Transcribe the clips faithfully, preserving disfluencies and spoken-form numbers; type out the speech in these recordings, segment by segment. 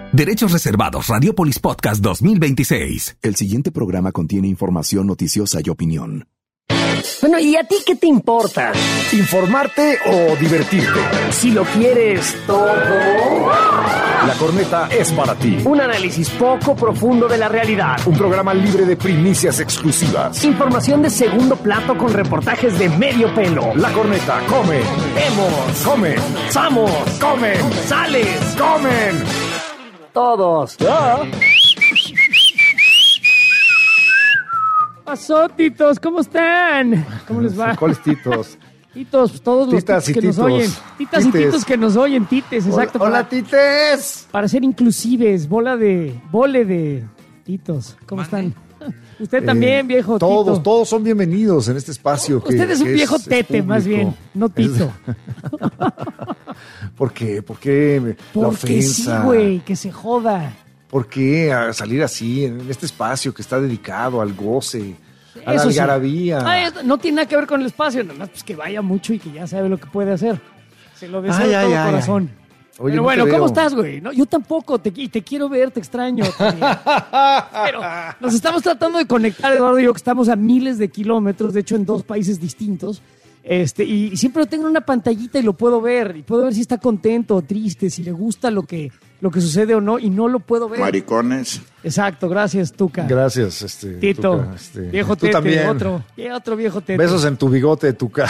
Derechos reservados. Radiopolis Podcast dos mil veintiséis. El siguiente programa contiene información noticiosa y opinión. Bueno, ¿y a ti qué te importa? ¿Informarte o divertirte? Si lo quieres todo... La Corneta es para ti. Un análisis poco profundo de la realidad. Un programa libre de primicias exclusivas. Información de segundo plato con reportajes de medio pelo. La Corneta come. Vemos. Comen. Samos. Comen. Sales. Comen. Todos. ¿Ah? Pasó, titos, ¿cómo están? ¿Cómo les va? ¿Cuáles titos? Titos, pues todos los Titas titos y que titos. nos oyen. Titas Tites. y titos que nos oyen, tites, exacto. Hola, para, tites. para ser inclusives, bola de, vole de titos. ¿Cómo están? Usted también, Eh, viejo Todos, tito. todos son bienvenidos en este espacio. Que, Usted es un que viejo es tete, más público. bien, no tito. ¿Por qué? ¿Por qué la Porque sí, ofensa? güey, que se joda. ¿Por qué a salir así en este espacio que está dedicado al goce, a la Eso sí. algarabía? Ay, no tiene nada que ver con el espacio, nada más pues que vaya mucho y que ya sabe lo que puede hacer. Se lo deseo Ay, de ay, todo ay, corazón. Oye, Pero no bueno, te ¿cómo veo. estás, güey? No, yo tampoco, te, y te quiero ver, te extraño. también. Pero nos estamos tratando de conectar, Eduardo y yo, que estamos a miles de kilómetros, de hecho en dos países distintos. Este, y, y siempre lo tengo en una pantallita y lo puedo ver. Y puedo ver si está contento o triste, si le gusta lo que, lo que sucede o no, y no lo puedo ver. Maricones. Exacto, gracias, Tuca. Gracias, este, Tito, Tuca, este, viejo tú tete, también. otro, y otro viejo tete. Besos en tu bigote, Tuca.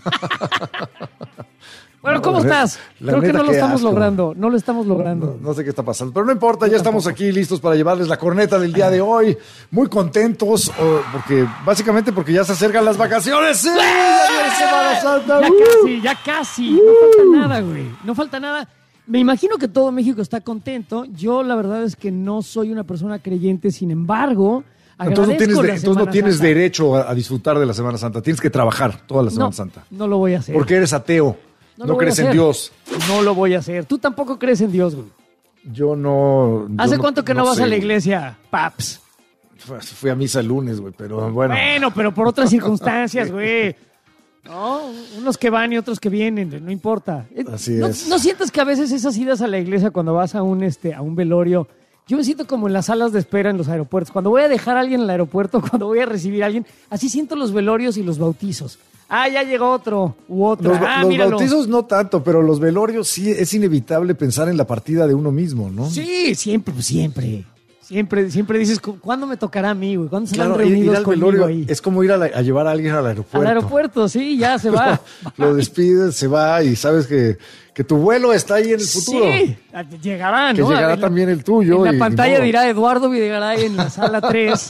Bueno, No, ¿cómo la- estás? la Creo que neta, no lo qué estamos asco. logrando, no lo estamos logrando. No, no sé qué está pasando, pero no importa, ya estamos aquí listos para llevarles la corneta del día de hoy. Muy contentos, oh, porque básicamente porque ya se acercan las vacaciones. ¡Sí! ¡Ya viene Semana Santa! Ya ¡Uh! casi, ya casi. No falta nada, güey. No falta nada. Me imagino que todo México está contento. Yo, la verdad es que no soy una persona creyente, sin embargo, Entonces no agradezco tienes, de- la entonces no Semana tienes Santa. derecho a, a disfrutar de la Semana Santa. Tienes que trabajar toda la Semana No, Santa. no lo voy a hacer. Porque eres ateo. No No, lo voy a crees en hacer. Dios. No lo voy a hacer. Tú tampoco crees en Dios, güey. Yo no. yo ¿Hace no- cuánto que no, vas sé, a la güey. iglesia, paps? Fui- Fui a misa el lunes, güey, pero bueno. Bueno, pero por otras circunstancias, güey. No, unos que van y otros que vienen, no importa. Eh, Así ¿No, es. ¿No sientes que a veces esas idas a la iglesia cuando vas a un este a un velorio? Yo me siento como en las salas de espera en los aeropuertos. Cuando voy a dejar a alguien en el aeropuerto, cuando voy a recibir a alguien, así siento los velorios y los bautizos. Ah, ya llegó otro u otro. Los, ah, los míralo. bautizos no tanto, pero los velorios sí es inevitable pensar en la partida de uno mismo, ¿no? Sí, siempre, pues siempre. Siempre, siempre dices, ¿cu- ¿cuándo me tocará a mí, güey? ¿Cuándo se van Claro, ir, ir reunidos al conmigo velorio ahí? es como ir a, la- a llevar a alguien al aeropuerto. Al aeropuerto, sí, ya se va. Lo despides, se va y sabes que, que tu vuelo está ahí en el futuro. Sí, llegará, Que ¿no? llegará En la- también el tuyo. En y la ni pantalla modo. dirá Eduardo Videgaray en la sala tres.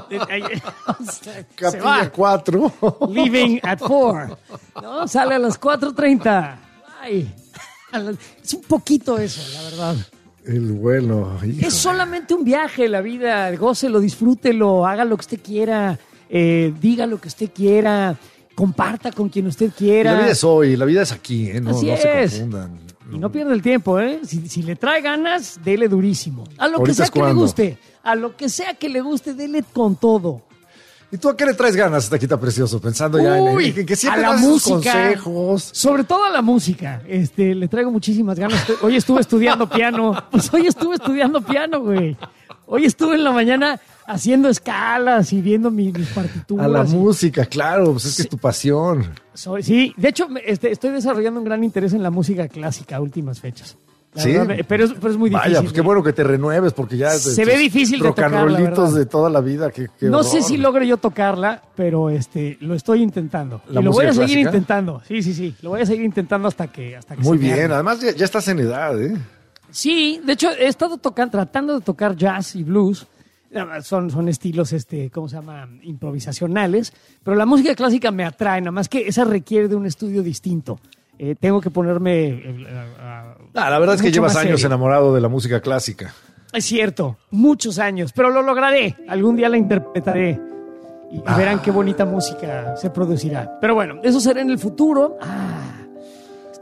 Se Capilla va. cuatro. Leaving at four. ¿No? Sale a las cuatro treinta. Ay. A las- Es un poquito eso, la verdad. El vuelo. hijo. Es solamente un viaje, la vida. Gócelo, disfrútelo, haga lo que usted quiera, eh, diga lo que usted quiera, comparta con quien usted Y quiera. la vida es hoy, la vida es aquí, ¿eh? No, Así no se es. confundan. Y no pierda el tiempo, ¿eh? Si, si le trae ganas, dele durísimo. A lo que Ahorita sea es que le cuando. guste. A lo que sea que le guste, dele con todo. ¿Y tú a qué le traes ganas, Taquita Precioso? Pensando ya en, Uy, en que, que siempre a la das esos música. consejos. Sobre todo a la música. Este, le traigo muchísimas ganas. Estoy- Hoy estuve estudiando piano. Pues hoy estuve estudiando piano, güey. Hoy estuve en la mañana haciendo escalas y viendo mi- mis partituras. A la y- música, claro, pues es que es tu pasión. Soy- sí, de hecho, me- este, estoy desarrollando un gran interés en la música clásica a últimas fechas. La ¿Sí? verdad, pero, es, pero es muy difícil. Vaya, pues qué güey. bueno que te renueves, porque ya... Se estos ve difícil de rock and tocar, la rollitos verdad. de toda la vida, qué, qué No horror. sé si logre yo tocarla, pero este, lo estoy intentando. ¿La Y lo voy a música seguir clásica? intentando. Sí, sí, sí. Lo voy a seguir intentando hasta que, hasta que Muy se me bien, arme. además ya, ya estás en edad, ¿eh? Sí, de hecho, he estado tocando, tratando de tocar jazz y blues. Son, son estilos, este, ¿cómo se llama? Improvisacionales. Pero la música clásica me atrae, nada más que esa requiere de un estudio distinto. Eh, tengo que ponerme... eh, a- a- Ah, la verdad es que mucho llevas más años serio. enamorado de la música clásica. Es cierto, muchos años, pero lo lograré. Algún día la interpretaré y, y verán qué bonita música se producirá. Pero bueno, eso será en el futuro. Ah,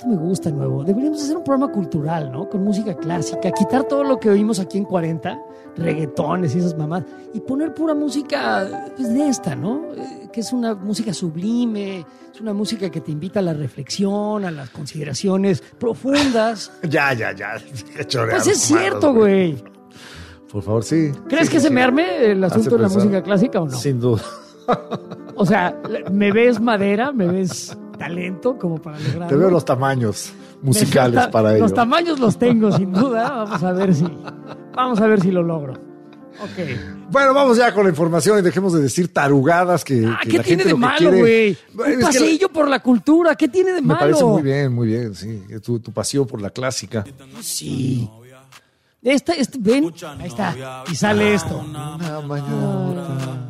esto me gusta nuevo. Deberíamos hacer un programa cultural, ¿no? Con música clásica, quitar todo lo que oímos aquí en cuarenta, reggaetones y esas mamás, y poner pura música pues, de esta, ¿no? Eh, que es una música sublime, es una música que te invita a la reflexión, a las consideraciones profundas. Ya, ya, ya. Pues es cierto, güey. Por favor, sí. ¿Crees sí, que sí, se sí. me arme el asunto Hace de la pensar. música clásica o no? Sin duda. O sea, ¿me ves madera? ¿Me ves talento como para lograrlo? Te veo los tamaños musicales Los ta- para ello. Los tamaños los tengo, sin duda. Vamos a ver si, vamos a ver si lo logro. Ok. Bueno, vamos ya con la información y dejemos de decir tarugadas que, Ah, que ¿qué la tiene gente de lo que malo, quiere- güey? Es Un que pasillo por la cultura, ¿qué tiene de me malo? parece muy bien, muy bien, sí. Tu, tu pasión por la clásica. Sí. Esta, este, ven, ahí está. Y sale esto. Una mañana.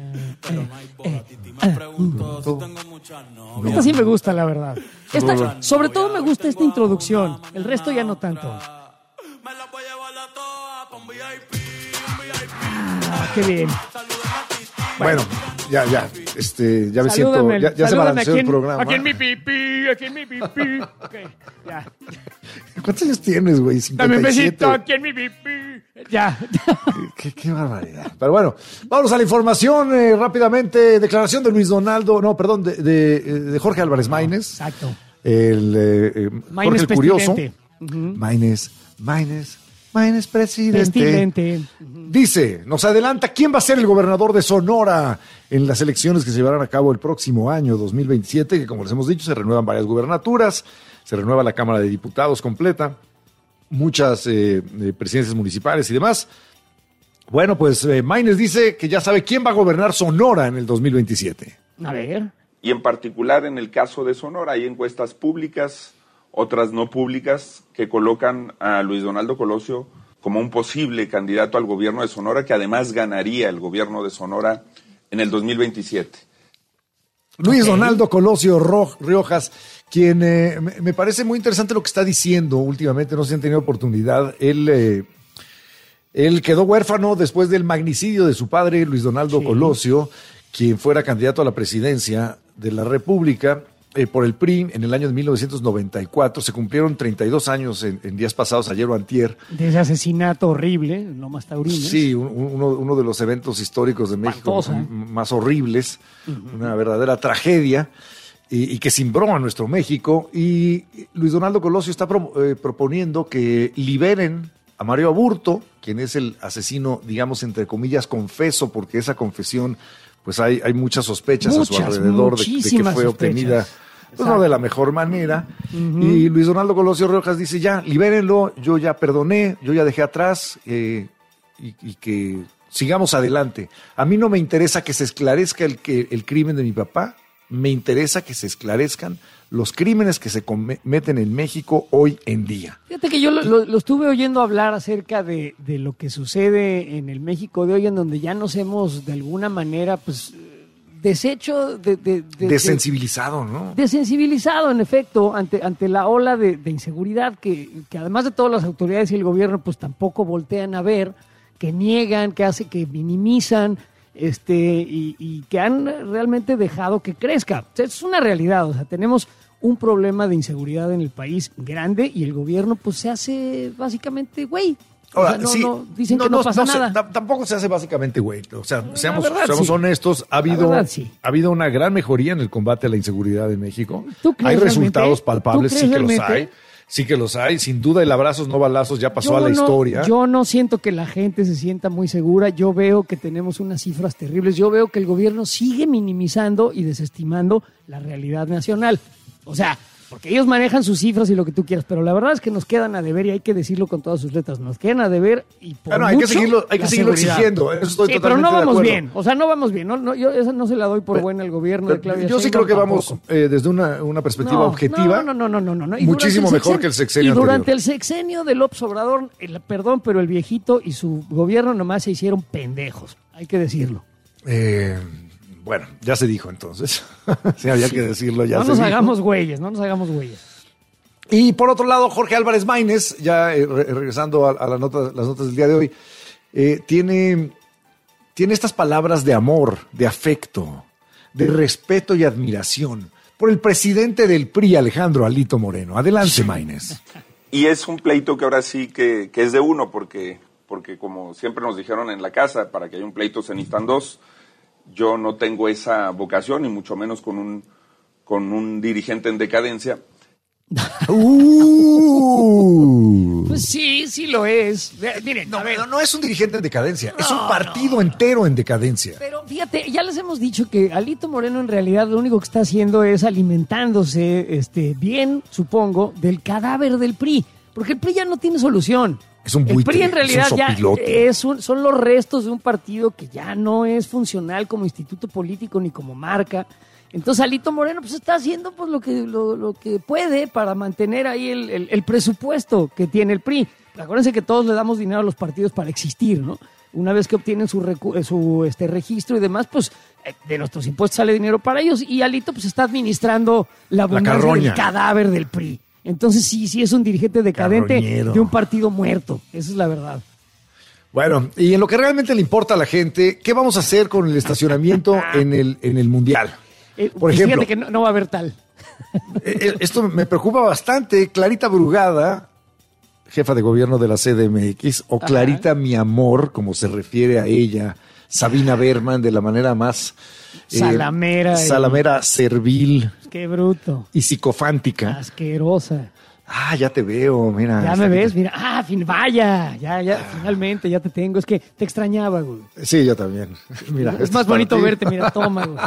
Esta sí me gusta, la verdad. Esta, sobre todo me gusta esta introducción. El resto ya no tanto. Ah, qué bien. Bueno, ya, ya. Este, ya me siento. Salúdame, Ya, ya se salúdame balanceó aquí el en- programa. Aquí en mi pipí, aquí en mi pipí. Ok, ya. ¿Cuántos años tienes, güey? Dame un cincuenta y siete. besito aquí en mi pipí. Ya. Qué, qué barbaridad. Pero bueno, vamos a la información eh, rápidamente. Declaración de Luis Donaldo, no, perdón, de, de, de Jorge Álvarez Maínez. Exacto. El eh, eh, Jorge Maínez el Curioso. Pestilente. Maínez, Maínez, Maínez presidente. Pestilente. Dice, nos adelanta quién va a ser el gobernador de Sonora en las elecciones que se llevarán a cabo el próximo año dos mil veintisiete, que como les hemos dicho, se renuevan varias gubernaturas, se renueva la Cámara de Diputados completa, muchas eh, eh, presidencias municipales y demás. Bueno, pues eh, Maínez dice que ya sabe quién va a gobernar Sonora en el dos mil veintisiete. A ver. Y en particular en el caso de Sonora hay encuestas públicas, otras no públicas, que colocan a Luis Donaldo Colosio como un posible candidato al gobierno de Sonora, que además ganaría el gobierno de Sonora en el dos mil veintisiete. Luis Ok. Donaldo Colosio Ro- Riojas, quien eh, me, me parece muy interesante lo que está diciendo últimamente, no sé si han tenido oportunidad. Él, eh, él quedó huérfano después del magnicidio de su padre, Luis Donaldo Sí. Colosio, quien fuera candidato a la presidencia de la República eh, por el P R I en el año de mil novecientos noventa y cuatro. Se cumplieron treinta y dos años en, en días pasados, ayer o antier. De ese asesinato horrible, no más taurino. Sí, un- uno, uno de los eventos históricos de México Espantosa, ¿eh? m- más horribles, una verdadera tragedia, y, y que cimbró a nuestro México. Y Luis Donaldo Colosio está pro- eh, proponiendo que liberen a Mario Aburto, quien es el asesino, digamos, entre comillas, confeso, porque esa confesión, pues hay, hay muchas sospechas a su Muchas, alrededor de- de, que muchísimas fue sospechas. obtenida. Pues no Exacto. de la mejor manera. Y Luis Donaldo Colosio Riojas dice, ya, libérenlo, yo ya perdoné, yo ya dejé atrás eh, y, y que sigamos adelante. A mí no me interesa que se esclarezca el, que, el crimen de mi papá, me interesa que se esclarezcan los crímenes que se cometen en México hoy en día. Fíjate que yo lo, lo- lo estuve oyendo hablar acerca de, de lo que sucede en el México de hoy, en donde ya nos hemos de alguna manera pues deshecho de... de, de- Desensibilizado, ¿no? de- desensibilizado, en efecto, ante, ante la ola de, de inseguridad que, que además de todas las autoridades y el gobierno pues tampoco voltean a ver, que niegan, que hace, que minimizan, este, y, y que han realmente dejado que crezca. O sea, es una realidad, o sea, tenemos un problema de inseguridad en el país grande y el gobierno pues se hace básicamente güey. O Ahora, sea, no, sí, no, dicen que no, pasa se- nada. ta- tampoco se hace básicamente güey. O sea, seamos, verdad, seamos sí. honestos, ha La habido, verdad, sí. ha habido una gran mejoría en el combate a la inseguridad en México. ¿Tú crees Hay realmente? resultados palpables, ¿Tú sí crees que los realmente? hay. Sí que los hay. Sin duda el abrazos no balazos ya pasó Yo a la no- historia. Yo no siento que la gente se sienta muy segura. Yo veo que tenemos unas cifras terribles. Yo veo que el gobierno sigue minimizando y desestimando la realidad nacional. O sea, porque ellos manejan sus cifras y lo que tú quieras, pero la verdad es que nos quedan a deber y hay que decirlo con todas sus letras. Nos quedan a deber y por Bueno, hay que mucho, seguirlo, hay que la seguirlo seguridad. exigiendo. Eso estoy Sí, pero totalmente no de vamos acuerdo. bien. O sea, no vamos bien. No, no, yo esa no se la doy por Pero- buena al gobierno de Pero Claudia yo sí Sheinbaum creo que vamos tampoco. eh, desde una, una perspectiva No, objetiva. No, no, no, no, no, no. Y Muchísimo durante mejor que el sexenio Y durante anterior. el sexenio de López Obrador, el- perdón, pero el viejito y su gobierno nomás se hicieron pendejos. Hay que decirlo. Eh, bueno, ya se dijo entonces. Sí, había que decirlo, ya no se nos dijo. hagamos güeyes, no nos hagamos güeyes. Y por otro lado, Jorge Álvarez Maínez, ya eh, re- regresando a, a la nota- las notas del día de hoy, eh, tiene, tiene estas palabras de amor, de afecto, de respeto y admiración por el presidente del P R I, Alejandro Alito Moreno. Adelante, Maínez. Y es un pleito que ahora sí que, que es de uno, porque, porque como siempre nos dijeron en la casa, para que haya un pleito se necesitan dos. Yo no tengo esa vocación, y mucho menos con un, con un dirigente en decadencia. Uh. Pues sí, sí lo es. Miren, No, a ver. no, no es un dirigente en decadencia, No, es un partido no. entero en decadencia. Pero fíjate, ya les hemos dicho que Alito Moreno en realidad lo único que está haciendo es alimentándose este, bien, supongo, del cadáver del P R I. Porque el P R I ya no tiene solución. Es un El buitre, P R I en realidad es un ya sopilote. es un, son los restos de un partido que ya no es funcional como instituto político ni como marca. Entonces Alito Moreno pues está haciendo pues lo que lo, lo que puede para mantener ahí el, el, el presupuesto que tiene el P R I. Acuérdense que todos le damos dinero a los partidos para existir, ¿no? Una vez que obtienen su, recu- su este, registro y demás, pues eh, de nuestros impuestos sale dinero para ellos, y Alito pues está administrando la abundancia carroña. del cadáver del P R I. Entonces sí, sí es un dirigente decadente Carroñero. de un partido muerto. Esa es la verdad. Bueno, y en lo que realmente le importa a la gente, ¿qué vamos a hacer con el estacionamiento en el, en el Mundial? Eh, Por pues ejemplo, fíjate que no, no va a haber tal. eh, esto me preocupa bastante. Clarita Brugada, jefa de gobierno de la C D M X, o Clarita mi amor, como se refiere a ella, Sabina Berman, de la manera más eh, Salamera y- salamera, servil Qué bruto. y psicofántica. Asquerosa. Ah, ya te veo, mira. Ya Está me aquí. ves, mira. Ah, fin, vaya. Ya, ya, finalmente, ya te tengo. Es que te extrañaba, güey. Sí, yo también. Mira, Es esto más para bonito ti. verte, mira, toma, güey.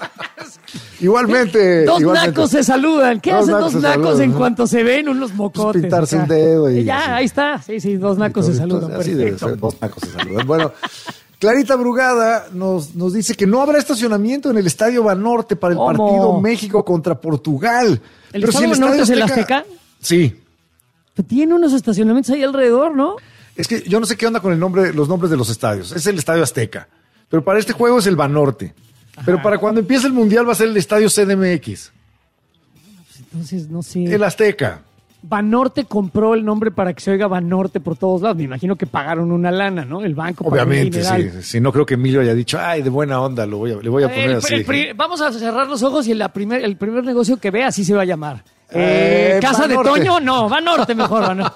Igualmente. Dos igualmente. nacos se saludan. ¿Qué Dos hacen nacos dos se nacos saludan, en ¿no? cuanto se ven unos mocotes? pintarse acá? un dedo y Ya, así. ahí está. Sí, sí, dos nacos se saludan. Así debe Perfecto. ser, dos nacos se saludan. Bueno, Clarita Brugada nos, nos dice que no habrá estacionamiento en el Estadio Banorte para el ¿Cómo? partido México contra Portugal. ¿El Estadio Banorte es el Azteca? Sí. Tiene unos estacionamientos ahí alrededor, ¿no? Es que yo no sé qué onda con el nombre, los nombres de los estadios. Es el Estadio Azteca. Pero para este juego es el Banorte. Pero para cuando empiece el Mundial va a ser el Estadio C D M X. Entonces, no sé. El Azteca. Banorte compró el nombre para que se oiga Banorte por todos lados. Me imagino que pagaron una lana, ¿no? El banco pagó un Obviamente, dineral. sí. Si no creo que Emilio haya dicho, ay, de buena onda, lo voy a, le voy a poner El- así. el pri- vamos a cerrar los ojos y el, la primer, el primer negocio que vea así se va a llamar. Eh, Eh, ¿Casa de Banorte. Toño? No, Banorte mejor. Banorte.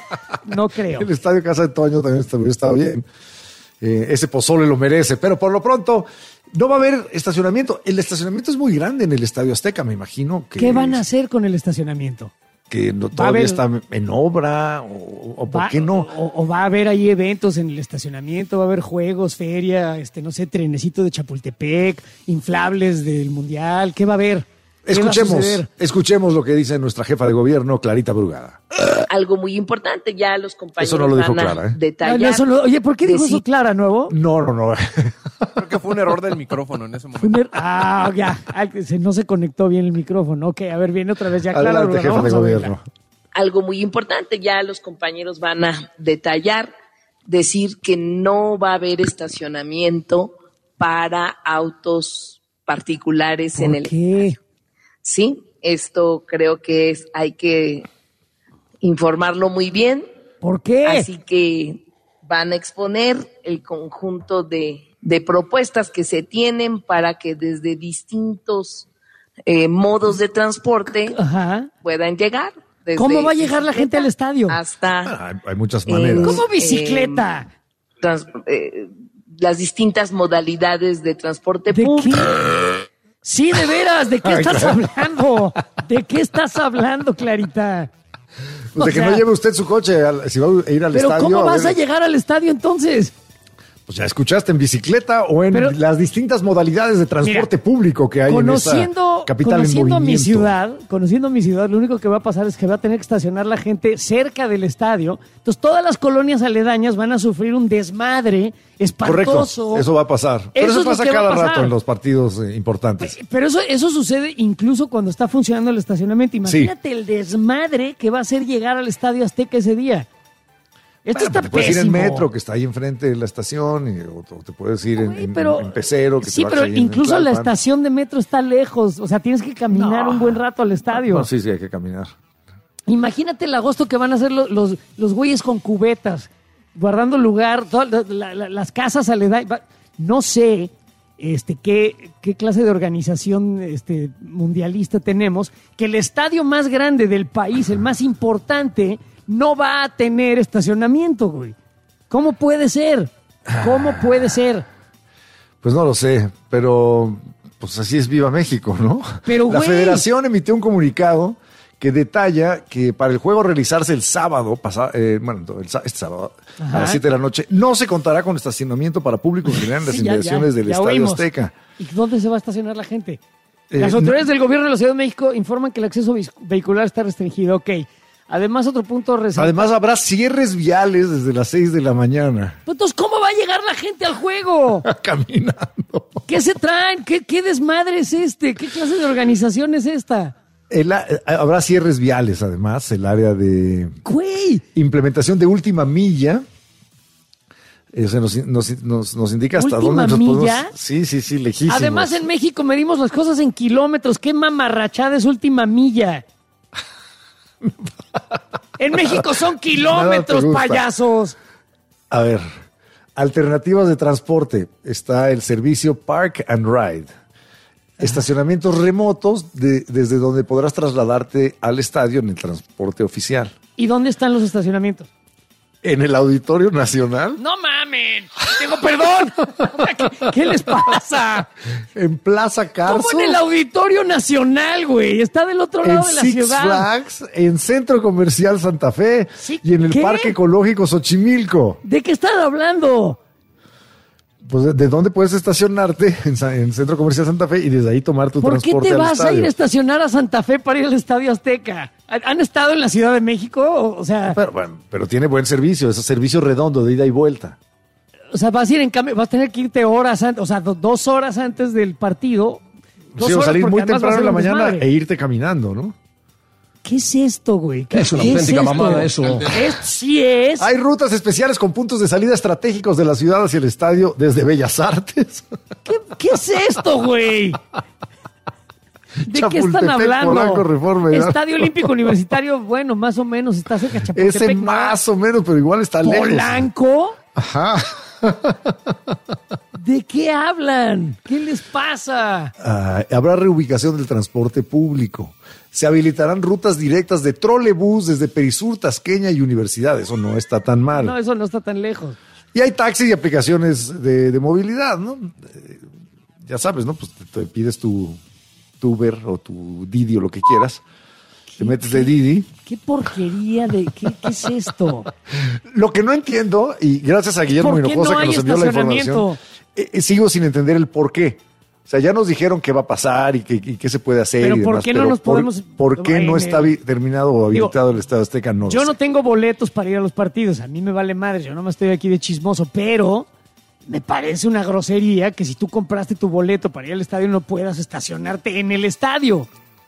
No creo. El Estadio Casa de Toño también está, está bien. Eh, ese pozole lo merece. Pero por lo pronto, no va a haber estacionamiento. El estacionamiento es muy grande en el Estadio Azteca, me imagino. Que, ¿Qué van a hacer con el estacionamiento? Que no, Va a todavía haber- está en obra, o, o por Va- qué no. O, o va a haber ahí eventos en el estacionamiento, va a haber juegos, feria, este, no sé, trenecito de Chapultepec, inflables del Mundial. ¿Qué va a haber? ¿Qué va a Escuchemos, suceder? escuchemos lo que dice nuestra jefa de gobierno, Clarita Brugada. Algo muy importante, ya los compañeros Eso no lo dijo van a Clara, ¿eh? detallar. Ah, no, eso no- oye, ¿por qué dijo Decir- eso Clara, nuevo? No, no, no. Creo que fue un error del micrófono en ese momento. Fue un er- Ah, ya, ah, que se- no se conectó bien el micrófono. Ok, a ver, viene otra vez ya Clara. Adelante, jefa de vamos a verla. gobierno. Algo muy importante, ya los compañeros van a detallar, decir que no va a haber estacionamiento para autos particulares en ¿Por el qué? Sí, esto creo que es, hay que informarlo muy bien, ¿Por qué? así que van a exponer el conjunto de, de propuestas que se tienen para que desde distintos eh, modos de transporte Ajá. puedan llegar. Desde ¿Cómo va a llegar la gente al estadio? Hasta Hay, hay muchas Eh, maneras. ¿Cómo bicicleta? trans- eh, las distintas modalidades de transporte ¿De público. qué? Sí, de veras, ¿de qué Ay, estás claro. hablando? ¿De qué estás hablando, Clarita? Pues de o que sea- no lleve usted su coche, al- si va a ir al Pero estadio. ¿cómo vas ver- a llegar al estadio entonces? Pues ya escuchaste, en bicicleta o en Pero- las distintas modalidades de transporte Mira, público que hay en Conociendo, esta capital en conociendo mi movimiento. ciudad, conociendo mi ciudad, lo único que va a pasar es que va a tener que estacionar la gente cerca del estadio. Entonces todas las colonias aledañas van a sufrir un desmadre Correcto, espantoso. eso va a pasar. Pero Eso eso, es lo pasa que va a cada pasar. rato en los partidos eh, importantes. Pero eso, eso sucede incluso cuando está funcionando el estacionamiento. Imagínate el desmadre que va a ser llegar al Estadio Azteca ese día. Esto Bueno, está te puedes pésimo. ir en metro, que está ahí enfrente de la estación, y, o, o te puedes ir en, Güey, en- pero- en Pecero. Que sí, te vas pero ahí en- incluso en la Tlalpan. estación de metro está lejos. O sea, tienes que caminar No. un buen rato al estadio. No, sí, sí, hay que caminar. Imagínate el agosto que van a hacer los, los, los güeyes con cubetas, guardando lugar, todas la- la- la- las casas aledañas. Va- No sé este, qué, qué clase de organización este, mundialista tenemos, que el estadio más grande del país, el más importante, no va a tener estacionamiento, güey. ¿Cómo puede ser? ¿Cómo puede ser? Pues no lo sé, pero pues así es Viva México, ¿no? Pero, la güey. Federación emitió un comunicado que detalla que para el juego realizarse el sábado, pasado, eh, bueno, el, este sábado, Ajá. a las siete de la noche, no se contará con estacionamiento para público en general en las Sí, ya, inmediaciones ya, del ya Estadio oímos. Azteca. ¿Y dónde se va a estacionar la gente? Eh, Las autoridades no- del gobierno de la Ciudad de México informan que el acceso vis- vehicular está restringido. Ok. Además, otro punto resaltado. Además, habrá cierres viales desde las seis de la mañana. Entonces, ¿cómo va a llegar la gente al juego? Caminando. ¿Qué se traen? ¿Qué, qué desmadre es este? ¿Qué clase de organización es esta? El a- eh, habrá cierres viales, además, el área de ¡Güey! implementación de última milla. Eso nos, nos, nos, nos indica hasta ¿Última dónde nos podemos. milla? Sí, sí, sí, lejísimos. Además, en México medimos las cosas en kilómetros. ¡Qué mamarrachada es última milla! En México son Nada kilómetros, te gusta. payasos. A ver, alternativas de transporte. Está el servicio Park and Ride. Estacionamientos remotos de- desde donde podrás trasladarte al estadio en el transporte oficial. ¿Y dónde están los estacionamientos? En el Auditorio Nacional, ¡No mamen! ¡Tengo perdón! ¿Qué, qué les pasa? en Plaza Carso, ¿Cómo en el Auditorio Nacional, güey? Está del otro en lado de la Six ciudad. Flags, en Centro Comercial Santa Fe Sí, y en el ¿qué? Parque Ecológico Xochimilco. ¿De qué están hablando? Pues, ¿de- ¿de dónde puedes estacionarte? En, Sa- en Centro Comercial Santa Fe y desde ahí tomar tu ¿Por qué transporte te al vas a estadio. ir a estacionar a Santa Fe para ir al Estadio Azteca? ¿Han han estado en la Ciudad de México? O o sea, Pero, bueno, pero tiene buen servicio, es servicio redondo de ida y vuelta. o sea, vas a ir en cambio, vas a tener que irte horas antes, o sea, do- dos horas antes del partido. Dos Sí, o horas, salir porque muy además va a temprano ser en la un mañana desmadre. e irte caminando, ¿no? ¿Qué es esto, güey? ¿Qué, Es una qué auténtica esto? mamada eso. Es, sí es. Hay rutas especiales con puntos de salida estratégicos de la ciudad hacia el estadio desde Bellas Artes. ¿Qué, qué es esto, güey? ¿De qué están Chapultepec, hablando? Polanco, Reforma, ¿no? Estadio Olímpico Universitario, bueno, más o menos está cerca de Chapultepec. Ese ¿no? más o menos, pero igual está lejos. ¿Polanco? Ajá. ¿De qué hablan? ¿Qué les pasa? Ah, habrá reubicación del transporte público. Se habilitarán rutas directas de trolebús desde Perisur, Tasqueña y Universidad. Eso no está tan mal. No, eso no está tan lejos. Y hay taxis y aplicaciones de, de movilidad, ¿no? Eh, ya sabes, ¿no? Pues te, te pides tu, tu Uber o tu Didi o lo que quieras. Te metes de Didi. ¿Qué porquería de... ¿Qué, qué es esto? Lo que no entiendo, y gracias a Guillermo ¿Por qué Hinojosa no que hay nos envió la estacionamiento? información, eh, eh, sigo sin entender el por qué. O sea, ya nos dijeron qué va a pasar y qué, y qué se puede hacer. Pero y ¿por demás, qué no pero nos por- podemos- ¿Por qué no en está el- vi- terminado o habilitado el Estadio Azteca? No lo Yo sé. no tengo boletos para ir a los partidos. A mí me vale madre. Yo no me estoy aquí de chismoso. Pero me parece una grosería que si tú compraste tu boleto para ir al estadio no puedas estacionarte en el estadio.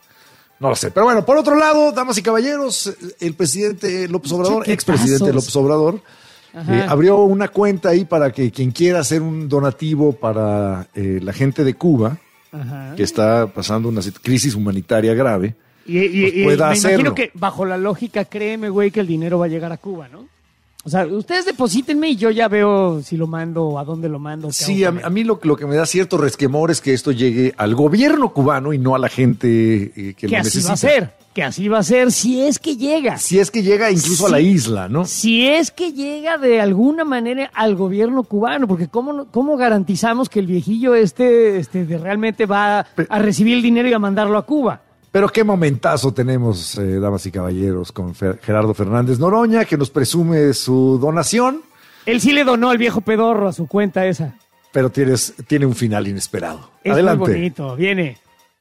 No lo sé. Pero bueno, por otro lado, damas y caballeros, el presidente López Obrador, Che, expresidente qué López Obrador, Ajá. eh, abrió una cuenta ahí para que quien quiera hacer un donativo para eh, la gente de Cuba, Ajá. que está pasando una sit- crisis humanitaria grave, Y, y- pues y pueda me hacerlo. imagino que bajo la lógica, créeme, güey, que el dinero va a llegar a Cuba, ¿no? O sea, ustedes deposítenme y yo ya veo si lo mando, a dónde lo mando. qué Sí, hago a, con mí- él. a mí lo, lo que me da cierto resquemor es que esto llegue al gobierno cubano y no a la gente eh, que que lo así necesita. va a ser, que así va a ser si es que llega. Si es que llega incluso a la Sí. isla, ¿no? Si es que llega de alguna manera al gobierno cubano, porque ¿cómo, no- cómo garantizamos que el viejillo este, este de realmente va Pe- a recibir el dinero y a mandarlo a Cuba? Pero qué momentazo tenemos, eh, damas y caballeros, con Fer- Gerardo Fernández Noroña, que nos presume su donación, Él sí le donó al viejo pedorro a su cuenta esa. pero tienes, tiene un final inesperado. Es Adelante. muy bonito, viene.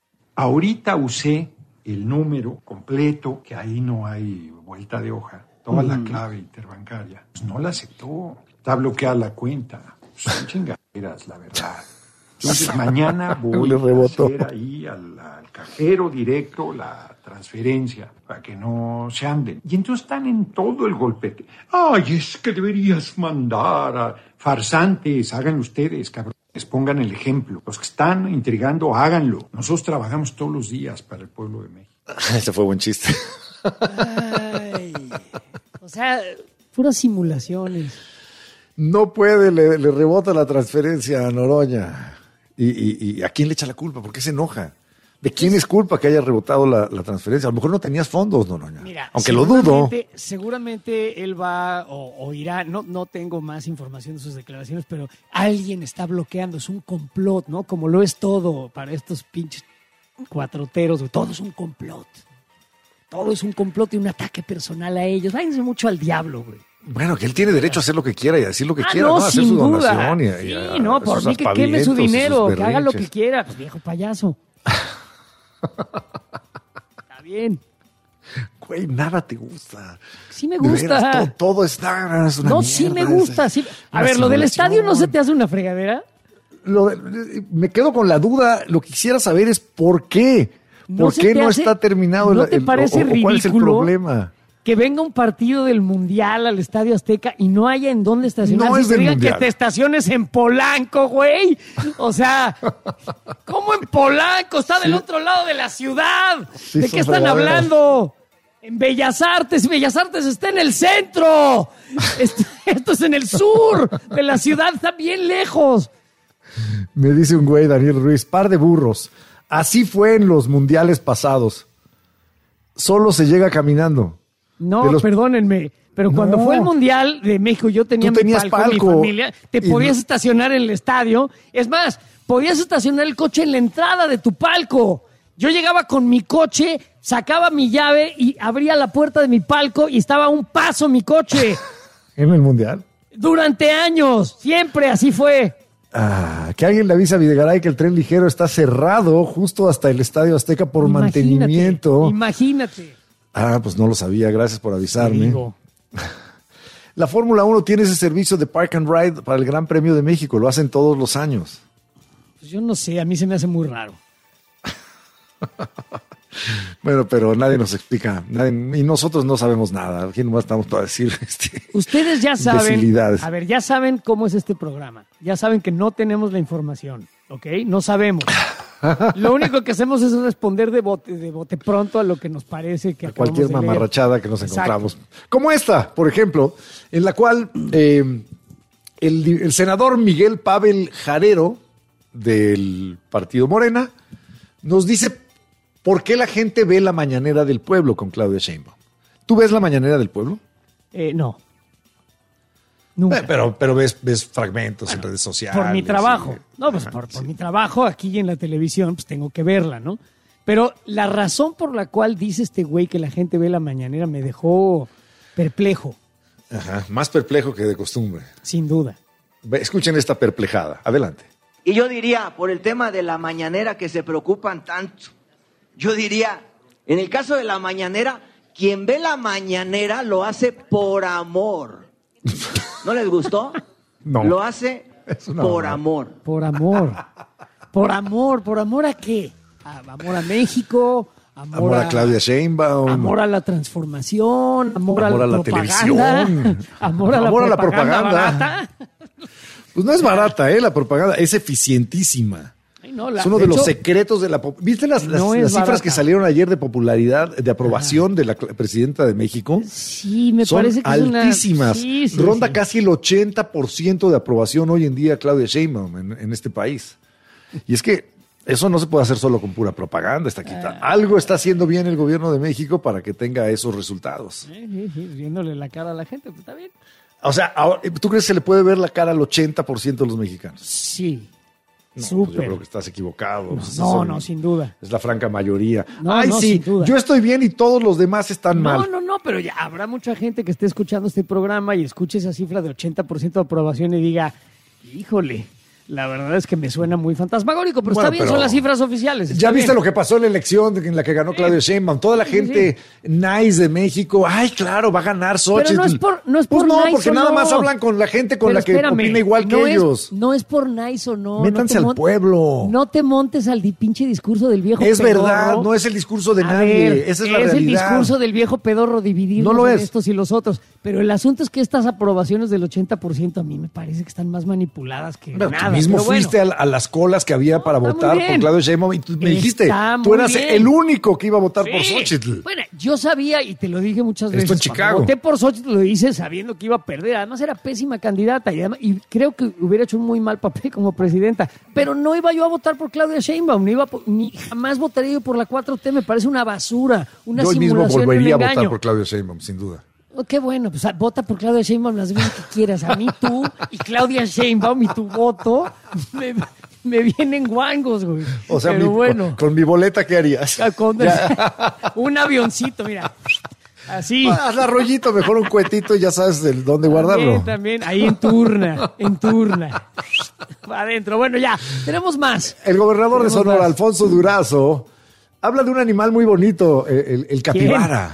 Ahorita usé el número completo, que ahí no hay vuelta de hoja, toda la clave interbancaria. Pues no la aceptó. Está bloqueada la cuenta. Son chingaderas, la verdad. Entonces mañana voy Le a rebotó. hacer ahí al, al cajero directo la transferencia para que no se anden. Y entonces están en todo el golpete. Ay, es que deberías mandar a farsantes, háganlo ustedes, cabrón. Les pongan el ejemplo. Los que están intrigando, háganlo. Nosotros trabajamos todos los días para el pueblo de México. Ese fue buen chiste. Ay, o sea, puras simulaciones. No puede, le, le rebota la transferencia a Noroña. ¿Y, y, y a quién le echa la culpa? ¿Por qué se enoja? ¿De quién es culpa que haya rebotado la, la transferencia? A lo mejor no tenías fondos, no, no, no. Mira, aunque lo dudo. Seguramente él va o, o irá, no, no tengo más información de sus declaraciones, pero alguien está bloqueando, es un complot, ¿no? Como lo es todo para estos pinches cuatroteros, güey. Todo es un complot. Todo es un complot y un ataque personal a ellos. Váyanse mucho al diablo, güey. Bueno, que él tiene derecho a hacer lo que quiera y a decir lo que ah, quiera, no, ¿no? A hacer sin su duda. donación y, sí, y a, no, por mí que queme su dinero, que haga lo que quiera. Pues viejo payaso. Está bien. Güey, nada te gusta. Sí me De gusta. veras, todo, todo es, nada, es una No, mierda, sí me gusta. Sí. A una ver, lo del simulación. estadio no se te hace una fregadera. Lo de- me quedo con la duda. Lo que quisiera saber es por qué. ¿No ¿Por se qué te no hace- está terminado no el, te el- parece o- o cuál es el ridículo? problema? Que venga un partido del Mundial al Estadio Azteca y no haya en dónde estacionar. No Si es te del digan Mundial. que te estaciones en Polanco, güey. O sea, ¿cómo en Polanco? Está del otro lado de la ciudad. Sí, ¿De son qué están fregaderas. hablando? En Bellas Artes. Bellas Artes está en el centro. Esto, esto es en el sur de la ciudad. Está bien lejos. Me dice un güey, Daniel Ruiz, par de burros. Así fue en los mundiales pasados. Solo se llega caminando. No, De los- perdónenme, pero cuando No. fue el Mundial de México, yo tenía Tú mi tenías palco, palco. mi familia, te Y podías no- estacionar en el estadio. Es más, podías estacionar el coche en la entrada de tu palco. Yo llegaba con mi coche, sacaba mi llave y abría la puerta de mi palco y estaba a un paso mi coche. ¿En el mundial? Durante años, siempre así fue. Ah, que alguien le avisa a Videgaray que el tren ligero está cerrado justo hasta el Estadio Azteca por Imagínate, mantenimiento. Imagínate. Ah, pues no lo sabía, gracias por avisarme. Digo, La Fórmula uno tiene ese servicio de Park and Ride para el Gran Premio de México, lo hacen todos los años. pues yo no sé, a mí se me hace muy raro. Bueno, pero nadie nos explica, nadie- y nosotros no sabemos nada. Aquí nomás estamos para decir este, Ustedes ya saben, imbecilidades. a ver, ya saben cómo es este programa. Ya saben que no tenemos la información, ¿ok? No sabemos. Lo único que hacemos es responder de bote, de bote pronto a lo que nos parece que a acabamos cualquier de leer. mamarrachada que nos Exacto. encontramos. Como esta, por ejemplo, en la cual eh, el, di- el senador Miguel Pavel Jarero, del Partido Morena, nos dice por qué la gente ve la mañanera del pueblo con Claudia Sheinbaum. ¿Tú ves la mañanera del pueblo? Eh, no. Nunca. Eh, pero pero ves, ves fragmentos en redes sociales. por mi trabajo. y- No, pues Ajá, por, por sí. mi trabajo aquí en la televisión, pues tengo que verla, ¿no? Pero la razón por la cual dice este güey que la gente ve la mañanera me dejó perplejo, Ajá, más perplejo que de costumbre. sin duda. Ve, escuchen esta perplejada. Adelante. Y yo diría, por el tema de la mañanera que se preocupan tanto, yo diría, en el caso de la mañanera, quien ve la mañanera lo hace por amor. ¿No les gustó? No. Lo hace Es una por mamada. amor. Por amor. Por amor. ¿Por amor a qué? A- Amor a México, amor, Amor a Claudia Sheinbaum. amor a la transformación, amor, Amor a a la, la propaganda, televisión. amor a la Amor a la propaganda, propaganda. barata. Pues no es barata, ¿eh? La propaganda es eficientísima. Ay, no, la- es uno de, de los hecho, secretos de la... pop- ¿Viste las, las- no es las cifras barata. que salieron ayer de popularidad, de aprobación de la cl- presidenta de México? Sí, me Son parece que es una- altísimas. Sí, sí, Ronda sí. casi el ochenta por ciento de aprobación hoy en día Claudia Sheinbaum en, en este país. Y es que eso no se puede hacer solo con pura propaganda. Está quita- Ah. Algo está haciendo bien el gobierno de México para que tenga esos resultados. Sí, sí, sí, viéndole la cara a la gente, pues está bien. O sea, ahora, ¿tú crees que se le puede ver la cara al ochenta por ciento de los mexicanos? Sí. No, pues Súper. yo creo que estás equivocado. No, Pues esas no, son- no, sin duda. Es la franca mayoría. No, Ay, no, sí, sin duda. yo estoy bien y todos los demás están No, mal. no, no, pero ya habrá mucha gente que esté escuchando este programa y escuche esa cifra de ochenta por ciento de aprobación y diga, híjole, la verdad es que me suena muy fantasmagórico, pero Bueno, está bien, pero son las cifras oficiales. Ya está viste bien. lo que pasó en la elección en la que ganó Claudia Sheinbaum. Toda la Sí, gente nice de México. Ay, claro, va a ganar Xochitl. Pero no es por, no es Pues por no, nice porque o nada no. más hablan con la gente con Pero la que espérame, opina igual que no es- ellos. no es por nice o no. Métanse no te al mon- pueblo. No te montes al di- pinche discurso del viejo Es pedorro. verdad, no es el discurso de A nadie. ver, Esa es la el realidad. discurso del viejo pedorro dividir No lo es. estos y los otros. Pero el asunto es que estas aprobaciones del ochenta por ciento a mí me parece que están más manipuladas que Pero nada. mismo pero fuiste bueno. a, a las colas que había para Está muy votar por bien. Claudia Sheinbaum y tú me Está dijiste, tú muy eras bien. el único que iba a votar Sí. por Xóchitl. Bueno, yo sabía, y te lo dije muchas veces, Esto en cuando Chicago. voté por Xochitl, lo hice sabiendo que iba a perder. Además, era pésima candidata y, además- y creo que hubiera hecho un muy mal papel como presidenta. Pero no iba yo a votar por Claudia Sheinbaum, ni, iba por- ni jamás votaría yo por la cuatro T. Me parece una basura, una Yo hoy mismo simulación y un volvería a engaño. votar por Claudia Sheinbaum, sin duda. Oh, qué bueno, pues ah, vota por Claudia Sheinbaum las veces que quieras. A mí tú y Claudia Sheinbaum y tu voto me, me vienen guangos, güey. O sea, Pero mi- bueno. con, con mi boleta, ¿qué harías? Con- un avioncito, mira. Así. Haz la rollito, mejor un cuetito y ya sabes de dónde guardarlo. También, también, ahí en turna, en turna. Va adentro. Bueno, ya, tenemos más. El gobernador de Tenemos Sonora, más. Alfonso Durazo, habla de un animal muy bonito, el, el- el capibara.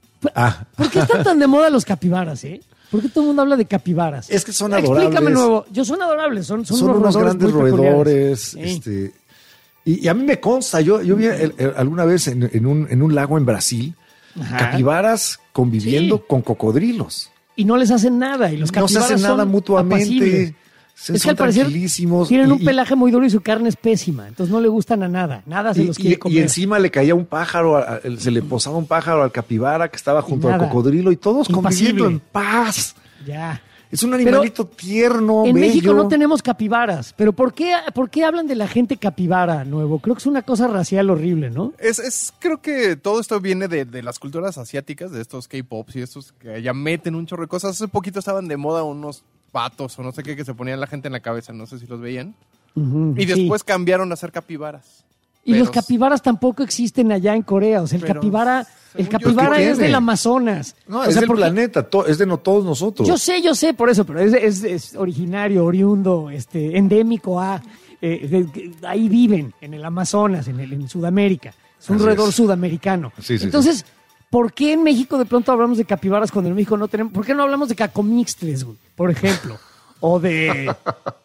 Ah, ¿Por qué están tan de moda los capibaras, eh? ¿Por qué todo el mundo habla de capibaras? es que son Explícame adorables. nuevo. Yo son adorables, son, son, Son unos roedores grandes muy peculiares. roedores. Sí. Este, y, y a mí me consta, yo, yo vi el- el- alguna vez en, en un, en un lago en Brasil, Ajá. capibaras conviviendo Sí. con cocodrilos. Y no les hacen nada. Y los No se capibaras hacen nada son mutuamente. apacibles. Se- Es que son al parecer tranquilísimos. tienen y- un y- pelaje muy duro y su carne es pésima. Entonces no le gustan a nada. Nada se Y, los y- quiere y comer. encima le caía un pájaro, a- a- se le posaba un pájaro al capibara que estaba junto al nada. cocodrilo y todos conviviendo Impasible. en paz. Ya. Es un animalito tierno, En bello. México no tenemos capibaras. Pero ¿por qué, ¿por qué hablan de la gente capibara, nuevo? Creo que es una cosa racial horrible, ¿no? Es, es, creo que todo esto viene de, de las culturas asiáticas, de estos K-pops y estos que ya meten un chorro de cosas. Hace poquito estaban de moda unos patos o no sé qué que se ponían la gente en la cabeza, no sé si los veían. Ujú, Y sí. después cambiaron a ser capibaras. Y Pero- los capibaras tampoco existen allá en Corea. O sea, el Pero, capibara, el según yo, capibara ¿qué es tiene? del Amazonas. No, O es sea, del porque- planeta, to- es de no todos nosotros. Yo sé, yo sé, por eso, pero es, es- es originario, oriundo, este, endémico a... eh, de- de- ahí viven, en el Amazonas, en, el, en Sudamérica. Es un Así roedor es. sudamericano. Sí, sí, Entonces, ¿por qué en México de pronto hablamos de capibaras cuando en México no tenemos... ¿Por qué no hablamos de cacomixtles, güey, por ejemplo? O de,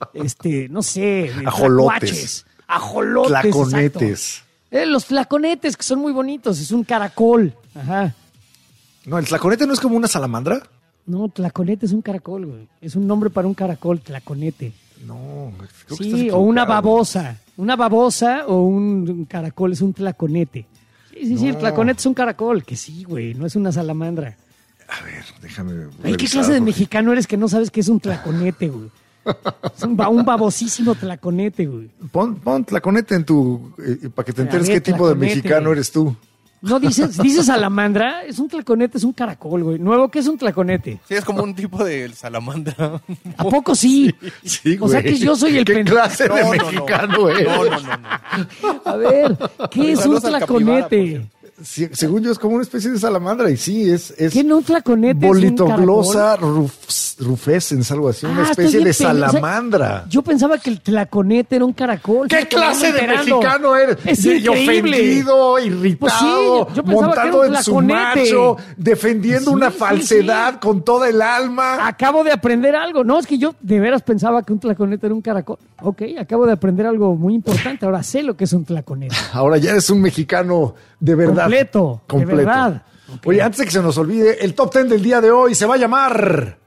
este, no sé, de Ajolotes. tlacuaches, ajolotes, Tlaconetes. exacto. Eh, los tlaconetes, que son muy bonitos, es un caracol. Ajá. No, el tlaconete no es como una salamandra. No, tlaconete es un caracol, güey. Es un nombre para un caracol, tlaconete. No, creo que Sí, estás o una equivocado. babosa. Una babosa o un, un caracol es un tlaconete. Sí, sí, sí, el No. tlaconete es un caracol. Que sí, güey, no es una salamandra. A ver, déjame. Ay, ¿qué revisar, clase de porque- mexicano eres que no sabes qué es un tlaconete, güey? Es un, ba- un babosísimo tlaconete, güey. Pon, pon tlaconete en tu. eh, para que te A enteres ver, qué tipo de tlaconete. mexicano eres tú. No dices, dices salamandra, es un tlaconete, es un caracol, güey. Nuevo, ¿qué es un tlaconete? Sí, es como un tipo de salamandra. ¿A poco sí? Sí, O sea güey. que yo soy el ¿Qué pen- clase de No, no, no. mexicano eres? No, no, no, no. A ver, ¿qué es un Saludos al capibara, por tlaconete? cierto. Sí, según yo es como una especie de salamandra y sí, es, es ¿Qué no un tlaconete? es un Bolitoglosa caracol? ruf- rufescens, algo así, una Ah, estoy especie bien de pendejo. O sea, salamandra. Yo pensaba que el tlaconete era un caracol. ¿Qué Fíjate, me clase ando de enterando. mexicano eres? Es Y increíble. ofendido, irritado, Pues sí, yo pensaba que era montado un en su tlaconete. macho, defendiendo Sí, una sí, falsedad sí. con toda el alma. Acabo de aprender algo. No, es que yo de veras pensaba que un tlaconete era un caracol. Ok, acabo de aprender algo muy importante. Ahora sé lo que es un tlaconete. Ahora ya eres un mexicano de verdad. Completo, de Completo. verdad. Ok. Oye, antes de que se nos olvide, el top ten del día de hoy se va a llamar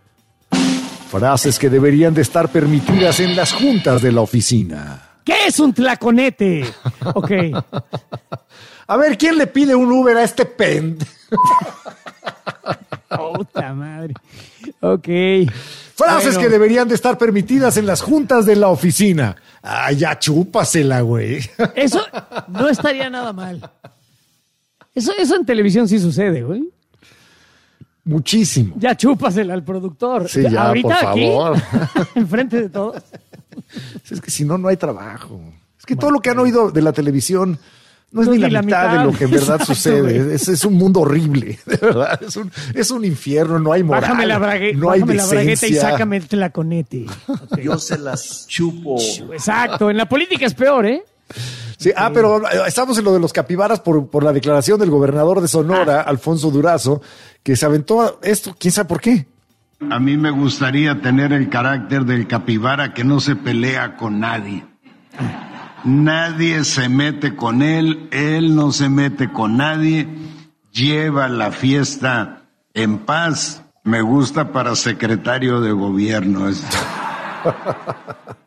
frases que deberían de estar permitidas en las juntas de la oficina. ¿Qué es un tlaconete? Ok. A ver, ¿quién le pide un Uber a este pen? Puta madre. Ok. Frases Bueno. que deberían de estar permitidas en las juntas de la oficina. Ah, ya chúpasela, güey. Eso no estaría nada mal. Eso, eso en televisión sí sucede, güey. Muchísimo. Ya chúpasela al productor. Sí, ya, Ahorita por favor. aquí, enfrente de todos. Es que si no, no hay trabajo. Es que todo lo que han oído de la televisión no es ni la, mitad, de lo que en verdad Exacto, sucede. güey. Es, es un mundo horrible, de verdad. Es un, es un infierno, no hay moral. Bájame la, brague- no hay bájame la bragueta y decencia. sácame el tlaconete. Ok. Yo se las chupo. Exacto. En la política es peor, ¿eh? Sí, ah, pero eh, estamos en lo de los capibaras por, por la declaración del gobernador de Sonora, Alfonso Durazo, que se aventó a esto, quién sabe por qué. A mí me gustaría tener el carácter del capibara que no se pelea con nadie. Nadie se mete con él, él no se mete con nadie, lleva la fiesta en paz. Me gusta para secretario de gobierno esto.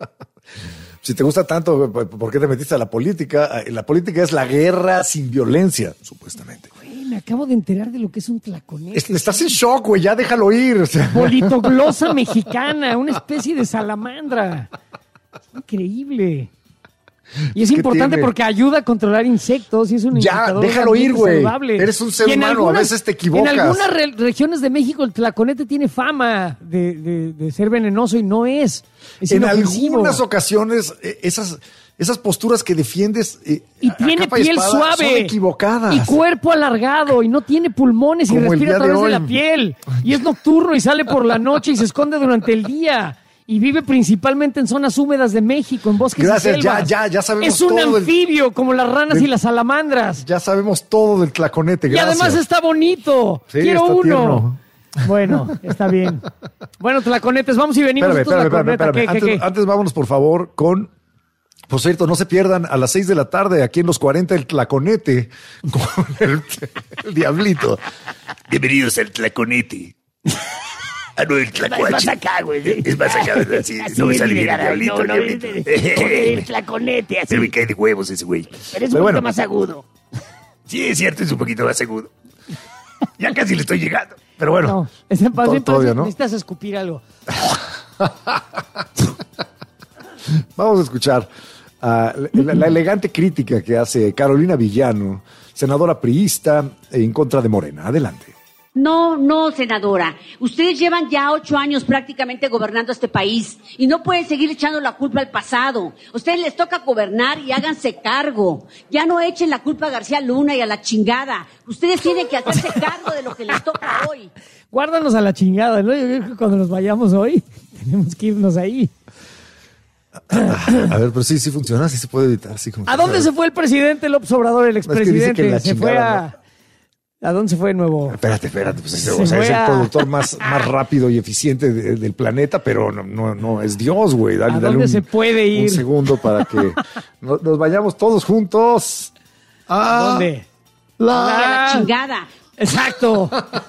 Si te gusta tanto, ¿por qué te metiste a la política? La política es la guerra sin violencia, supuestamente. Güey, me acabo de enterar de lo que es un tlaconete. Es, estás en shock, güey, ya déjalo ir. O sea. Politoglosa mexicana, una especie de salamandra. Increíble. Y es, es importante tiene... porque ayuda a controlar insectos y es un ya, déjalo ir, güey. Eres un ser humano, algunas, a veces te equivocas. En algunas re regiones de México el tlaconete tiene fama de, de, de ser venenoso y no es. es en inofensivo. Algunas ocasiones esas, esas posturas que defiendes eh, y tiene piel y suave, son equivocadas. Y cuerpo alargado y no tiene pulmones y respira a través de, de la piel y es nocturno y sale por la noche y se esconde durante el día. Y vive principalmente en zonas húmedas de México, en bosques Gracias, y selvas. ya, ya, ya sabemos es un todo anfibio, del, como las ranas del, y las salamandras. Ya sabemos todo del tlaconete, gracias. Y además está bonito. Sí, Quiero está uno. Tierno. Bueno, está bien. Bueno, tlaconetes, vamos y venimos. Espérame, espérame, espérame, espérame. ¿Qué, antes, qué, qué? antes vámonos, por favor, con... Por cierto, no se pierdan a las seis de la tarde aquí en Los cuarenta el Tlaconete con el, el Diablito. Bienvenidos al Tlaconete. Ah, no, el tlacuache. Es más acá, güey. Es más acá, ¿verdad? Sí, así no me sale bien el diablito. No, no, el, el tlaconete, así. Pero me cae de huevos ese güey. Pero es Pero un poquito bueno. más agudo. Sí, es cierto, es un poquito más agudo. Ya casi le estoy llegando. Pero bueno. No, es en paz, Todo, todavía, ¿no? Necesitas escupir algo. Vamos a escuchar uh, la, la elegante crítica que hace Carolina Villano, senadora priista en contra de Morena. Adelante. No, no, senadora. Ustedes llevan ya ocho años prácticamente gobernando este país y no pueden seguir echando la culpa al pasado. A ustedes les toca gobernar y háganse cargo. Ya no echen la culpa a García Luna y a la chingada. Ustedes tienen que hacerse cargo de lo que les toca hoy. Guárdanos a la chingada, ¿no? Yo creo que cuando nos vayamos hoy tenemos que irnos ahí. A ver, pero sí, sí funciona, sí se puede evitar. Sí, como ¿A dónde se fue el presidente López Obrador, el expresidente? Es que que se fue a... ¿no? ¿A dónde se fue de nuevo? Espérate, espérate. Pues es, o sea, es el a... productor más, más rápido y eficiente de, del planeta, pero no, no, no es Dios, güey. Dale, ¿A dale dónde un, se puede ir? Un segundo para que nos, nos vayamos todos juntos. ¿A, ¿A dónde? La... A la chingada. Exacto.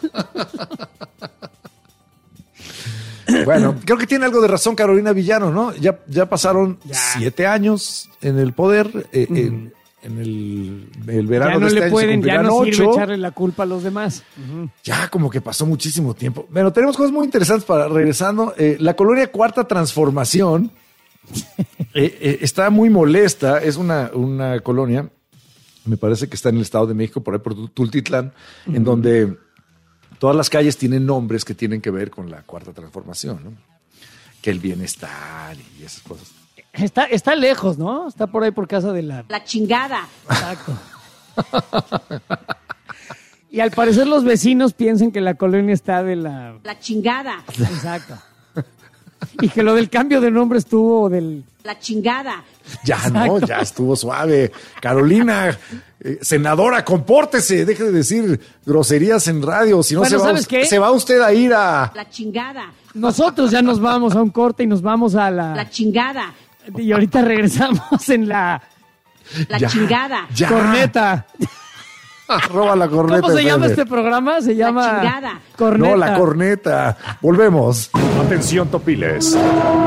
Bueno, creo que tiene algo de razón Carolina Villano, ¿no? Ya, ya pasaron ya. siete años en el poder, eh, mm. en, en el, el verano ya no de este le año pueden, se ya no ocho. sirve echarle la culpa a los demás. Uh-huh. Ya como que pasó muchísimo tiempo. Bueno, tenemos cosas muy interesantes para regresando. Eh, la colonia Cuarta Transformación eh, eh, está muy molesta. Es una, una colonia, me parece que está en el Estado de México, por ahí por Tultitlán, uh-huh. en donde todas las calles tienen nombres que tienen que ver con la Cuarta Transformación, ¿no? Que el bienestar y esas cosas. Está, está lejos, ¿no? Está por ahí por casa de la... La chingada. Exacto. Y al parecer los vecinos piensan que la colonia está de la... La chingada. Exacto. Y que lo del cambio de nombre estuvo del... La chingada. Ya Exacto. no, ya estuvo suave. Carolina, eh, senadora, compórtese, deje de decir groserías en radio, si no bueno, se, va, ¿sabes qué? se va usted a ir a... La chingada. Nosotros ya nos vamos a un corte y nos vamos a la... La chingada. Y ahorita regresamos en la... La ya, chingada. Ya. Corneta. Roba la corneta. ¿Cómo se espérate. llama este programa? Se llama... La chingada. Corneta. No, la corneta. Volvemos. Atención, topiles.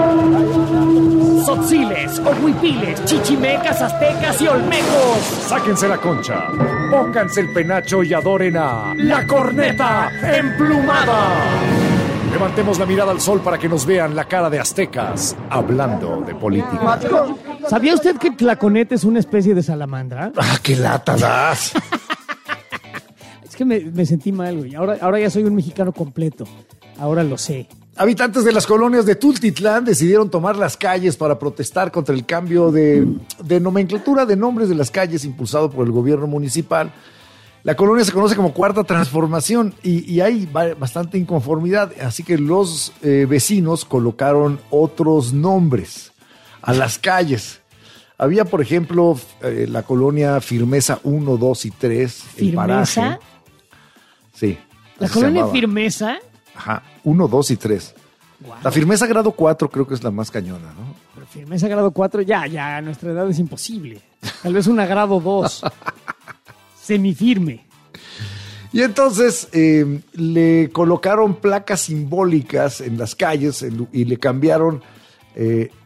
Tzotziles, ohuipiles, chichimecas, aztecas y olmecos. Sáquense la concha, pónganse el penacho y adoren a... ¡La corneta emplumada! Levantemos la mirada al sol para que nos vean la cara de aztecas hablando de política. ¿Sabía usted que el tlaconete es una especie de salamandra? ¡Ah, qué lata das! Es que me, me sentí mal, güey. Ahora, ahora ya soy un mexicano completo. Ahora lo sé. Habitantes de las colonias de Tultitlán decidieron tomar las calles para protestar contra el cambio de, de nomenclatura de nombres de las calles impulsado por el gobierno municipal. La colonia se conoce como Cuarta Transformación y, y hay bastante inconformidad, así que los eh, vecinos colocaron otros nombres a las calles. Había, por ejemplo, eh, la colonia Firmeza uno, dos y tres. El ¿Firmeza? Paraje. Sí. ¿La colonia Firmeza? Ajá, uno, dos y tres. Wow. La Firmeza grado cuatro creo que es la más cañona, ¿no? Pero Firmeza grado cuatro, ya, ya, a nuestra edad es imposible. Tal vez una grado dos. Semifirme. Y entonces eh, le colocaron placas simbólicas en las calles en, y le cambiaron eh,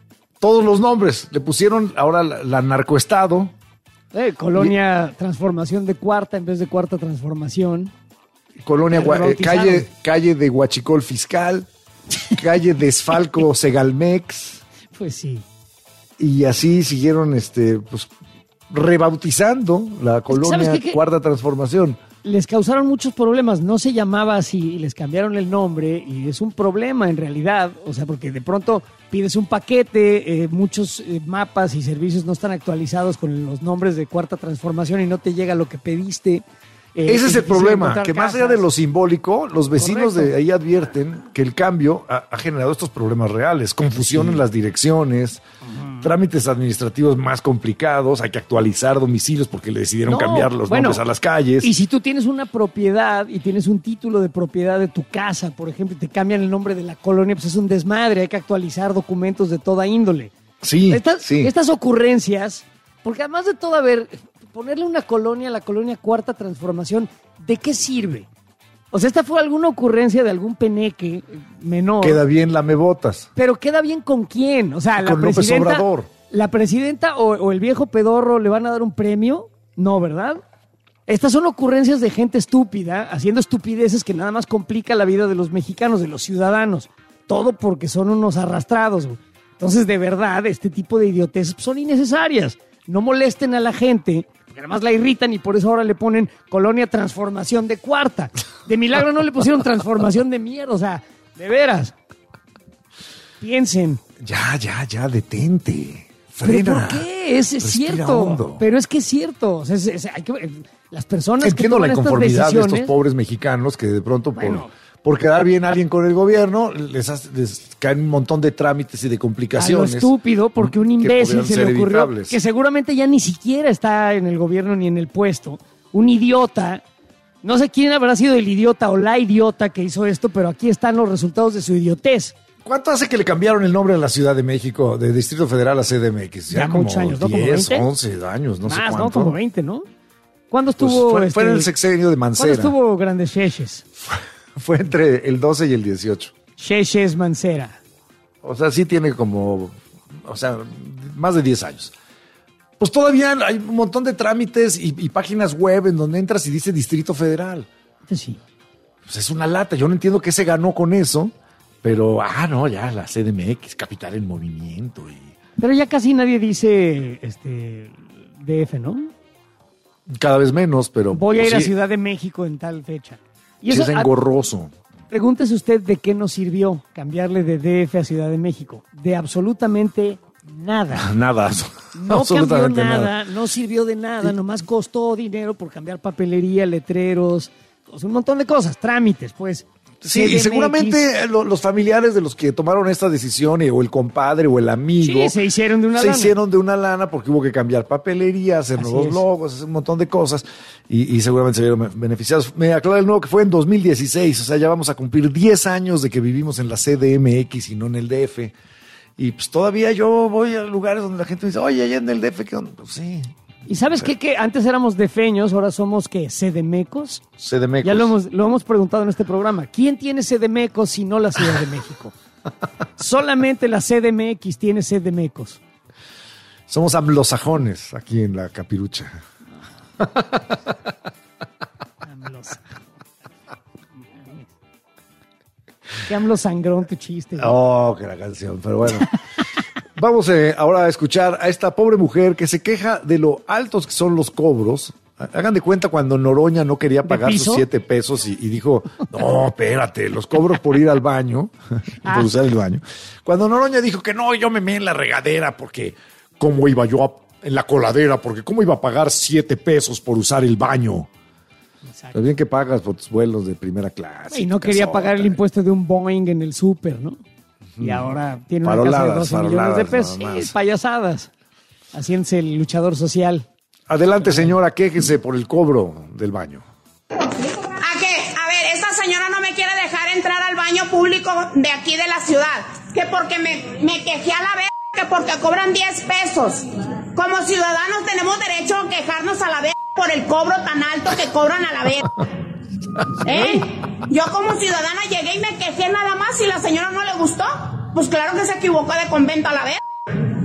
todos los nombres. Le pusieron ahora la, la narcoestado. Eh, colonia y, Transformación de Cuarta en vez de Cuarta Transformación. Colonia, eh, calle, calle de Huachicol Fiscal, calle de Esfalco Segalmex. Pues sí. Y así siguieron este, pues, rebautizando la colonia qué, Cuarta Transformación. Les causaron muchos problemas, no se llamaba así, les cambiaron el nombre y es un problema en realidad, o sea, porque de pronto pides un paquete, eh, muchos eh, mapas y servicios no están actualizados con los nombres de Cuarta Transformación y no te llega lo que pediste. Eh, Ese es el problema, que más allá de lo simbólico, los vecinos Correcto. de ahí advierten que el cambio ha, ha generado estos problemas reales, confusión sí. en las direcciones, uh-huh. trámites administrativos más complicados, hay que actualizar domicilios porque le decidieron no, cambiar los bueno, nombres a las calles. Y si tú tienes una propiedad y tienes un título de propiedad de tu casa, por ejemplo, y te cambian el nombre de la colonia, pues es un desmadre, hay que actualizar documentos de toda índole. Sí, estas, sí. Estas ocurrencias, porque además de todo, a ver, ponerle una colonia a la colonia Cuarta Transformación, ¿de qué sirve? O sea, esta fue alguna ocurrencia de algún peneque menor. Queda bien lamebotas. Pero queda bien con quién. O sea, la con presidenta, López Obrador. ¿La presidenta o, o el viejo pedorro le van a dar un premio? No, ¿verdad? Estas son ocurrencias de gente estúpida, haciendo estupideces que nada más complica la vida de los mexicanos, de los ciudadanos. Todo porque son unos arrastrados. Entonces, de verdad, este tipo de idioteces son innecesarias. No molesten a la gente, porque además la irritan y por eso ahora le ponen Colonia Transformación de Cuarta. De milagro no le pusieron Transformación de mierda, o sea, de veras. Piensen. Ya, ya, ya, detente. Frena. ¿Pero por qué? Es, es cierto. Hondo. Pero es que es cierto. O sea, es, es, hay que, las personas Entiendo que toman la inconformidad estas de estos pobres mexicanos que de pronto por... Bueno, por quedar bien a alguien con el gobierno, les, hace, les caen un montón de trámites y de complicaciones. A lo estúpido, porque un imbécil se le ocurrió, evitables. que seguramente ya ni siquiera está en el gobierno ni en el puesto, un idiota, no sé quién habrá sido el idiota o la idiota que hizo esto, pero aquí están los resultados de su idiotez. ¿Cuánto hace que le cambiaron el nombre a la Ciudad de México, de Distrito Federal a C D M X? Ya, ya como muchos años, ¿no? Como diez, veinte once años, no Más, sé cuánto. ¿no? Como veinte, ¿no? ¿Cuándo estuvo? Pues fue, este, fue en el sexenio de Mancera. ¿Cuándo estuvo Grandes Cheches? Fue entre el doce y el dieciocho. Cheches Mancera. O sea, sí tiene como, o sea, más de diez años. Pues todavía hay un montón de trámites y, y páginas web en donde entras y dice Distrito Federal. Sí. Pues es una lata. Yo no entiendo qué se ganó con eso, pero, ah, no, ya, la C D M X, Capital en Movimiento. Y... Pero ya casi nadie dice este D F, ¿no? Cada vez menos, pero... Voy a ir sí, a Ciudad de México en tal fecha. Y sí eso, es engorroso. Pregúntese usted de qué nos sirvió cambiarle de D F a Ciudad de México. De absolutamente nada. Nada. No cambió nada, nada, no sirvió de nada, sí. Nomás costó dinero por cambiar papelería, letreros, un montón de cosas, trámites, pues. Sí, y seguramente lo, los familiares de los que tomaron esta decisión, o el compadre o el amigo, sí, se hicieron de una se lana. Se hicieron de una lana porque hubo que cambiar papelería, hacer Así nuevos es. logos, hacer un montón de cosas, y, y seguramente se vieron beneficiados. Me aclara el nuevo que fue en dos mil dieciséis, o sea, ya vamos a cumplir diez años de que vivimos en la C D M X y no en el D F. Y pues todavía yo voy a lugares donde la gente me dice, oye, allá en el D F, ¿qué onda? Pues sí. ¿Y sabes qué? Que antes éramos defeños, ahora somos, ¿qué? ¿Cedemecos? Cedemecos. Ya lo hemos, lo hemos preguntado en este programa. ¿Quién tiene Cedemecos si no la Ciudad de México? Solamente la C D M X tiene Cedemecos. Somos anglosajones aquí en la capirucha. Qué AMLO sangrón tu chiste. ¿No? Oh, qué la canción, pero bueno. Vamos eh, ahora a escuchar a esta pobre mujer que se queja de lo altos que son los cobros. Hagan de cuenta cuando Noroña no quería pagar sus siete pesos y, y dijo, no, espérate, los cobros por ir al baño, ah. por usar el baño. Cuando Noroña dijo que no, yo me meé en la regadera porque cómo iba yo a, en la coladera, porque cómo iba a pagar siete pesos por usar el baño. Exacto. Lo bien que pagas por tus vuelos de primera clase. Y no quería casota. pagar el impuesto de un Boeing en el súper, ¿no? Y ahora tiene una casa de doce millones de pesos. Sí, payasadas. Haciéndose el luchador social. Adelante, señora, quéjese por el cobro del baño. ¿A qué? A ver, esta señora no me quiere dejar entrar al baño público de aquí de la ciudad. Que porque me, me quejé a la vez, que porque cobran diez pesos. Como ciudadanos tenemos derecho a quejarnos a la vez por el cobro tan alto que cobran a la vez. ¿Eh? Yo como ciudadana llegué y me quejé nada más y la señora no le gustó. Pues claro que se equivocó de convento a la vez.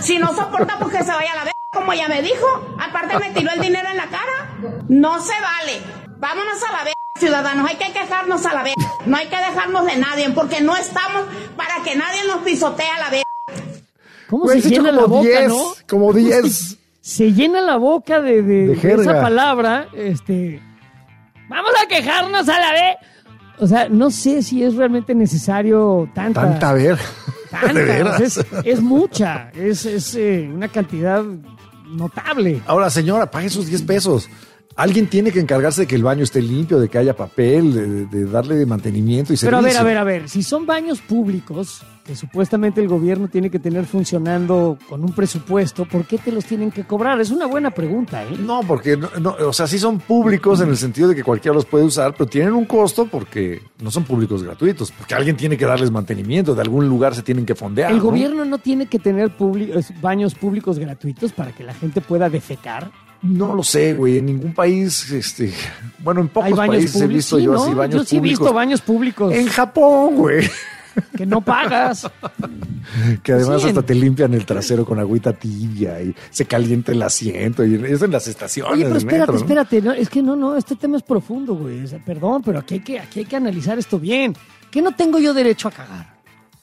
Si no soporta, pues que se vaya a la verga, como ya me dijo. Aparte me tiró el dinero en la cara. No se vale. Vámonos a la verga, ciudadanos. Hay que quejarnos a la verga. No hay que dejarnos de nadie, porque no estamos para que nadie nos pisotee a la verga. ¿Cómo Güey, se has hecho llena la como boca, diez, no? como diez. Se, se llena la boca de, de, De de esa jerga. palabra. Este, vamos a quejarnos a la vez. O sea, no sé si es realmente necesario tanta... Tanta ver. tanta, De veras. Es, es mucha. Es, es eh, una cantidad notable. Ahora, señora, pague sus diez pesos. Alguien tiene que encargarse de que el baño esté limpio, de que haya papel, de, de darle de mantenimiento y Pero servicio. a ver, a ver, a ver, si son baños públicos que supuestamente el gobierno tiene que tener funcionando con un presupuesto, ¿por qué te los tienen que cobrar? Es una buena pregunta, ¿eh? No, porque, no, no, o sea, sí son públicos en el sentido de que cualquiera los puede usar, pero tienen un costo porque no son públicos gratuitos, porque alguien tiene que darles mantenimiento, de algún lugar se tienen que fondear. El ¿no? gobierno no tiene que tener publi- baños públicos gratuitos para que la gente pueda defecar. No lo sé, güey, en ningún país, este, bueno, en pocos Hay baños países he públicos, visto sí, yo ¿no? así baños Yo sí he públicos. visto baños públicos. En Japón, güey. Que no pagas. Que además Sí, hasta en- te limpian el trasero con agüita tibia y se calienta el asiento y eso en las estaciones. Oye, pero del espérate, metro, ¿no? espérate. No, es que no, no, este tema es profundo, güey. O sea, perdón, pero aquí hay, que, aquí hay que analizar esto bien. ¿Qué no tengo yo derecho a cagar?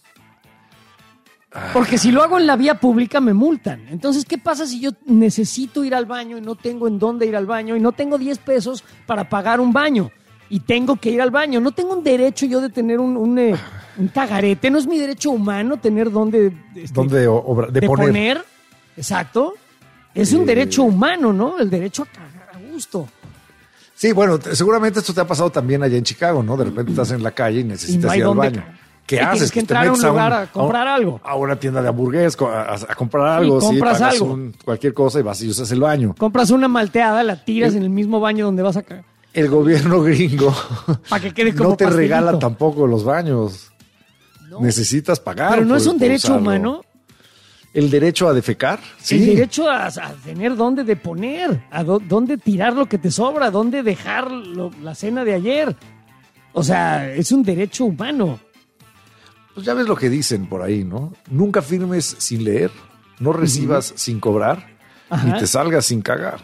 Porque si lo hago en la vía pública me multan. Entonces, ¿qué pasa si yo necesito ir al baño y no tengo en dónde ir al baño y no tengo diez pesos para pagar un baño? Y tengo que ir al baño. No tengo un derecho yo de tener un, un, eh, un cagarete. No es mi derecho humano tener dónde... este, ¿Dónde obra- de, de poner? poner. Exacto. Es un Eh. derecho humano, ¿no? El derecho a cagar a gusto. Sí, bueno, te- seguramente esto te ha pasado también allá en Chicago, ¿no? De repente estás en la calle y necesitas hay ir al dónde baño. cagar. ¿Qué Y haces? tienes que Pues te entrar a un metes lugar un- a comprar a- algo. A una tienda de hamburguesas, co- a, a comprar algo, sí, compras pagas algo. un- cualquier cosa y vas y usas el baño. Compras una malteada, la tiras en el mismo baño donde vas a cagar. El gobierno gringo Para que quede como no te pastelito. regala tampoco los baños. Necesitas pagar. Pero no por- es un por derecho usarlo. humano. El derecho a defecar, sí. El derecho a, a tener dónde de poner, a dó- dónde tirar lo que te sobra, dónde dejar lo- la cena de ayer. O sea, es un derecho humano. Pues ya ves lo que dicen por ahí, ¿no? Nunca firmes sin leer, no recibas sin cobrar, Ajá. ni te salgas sin cagar.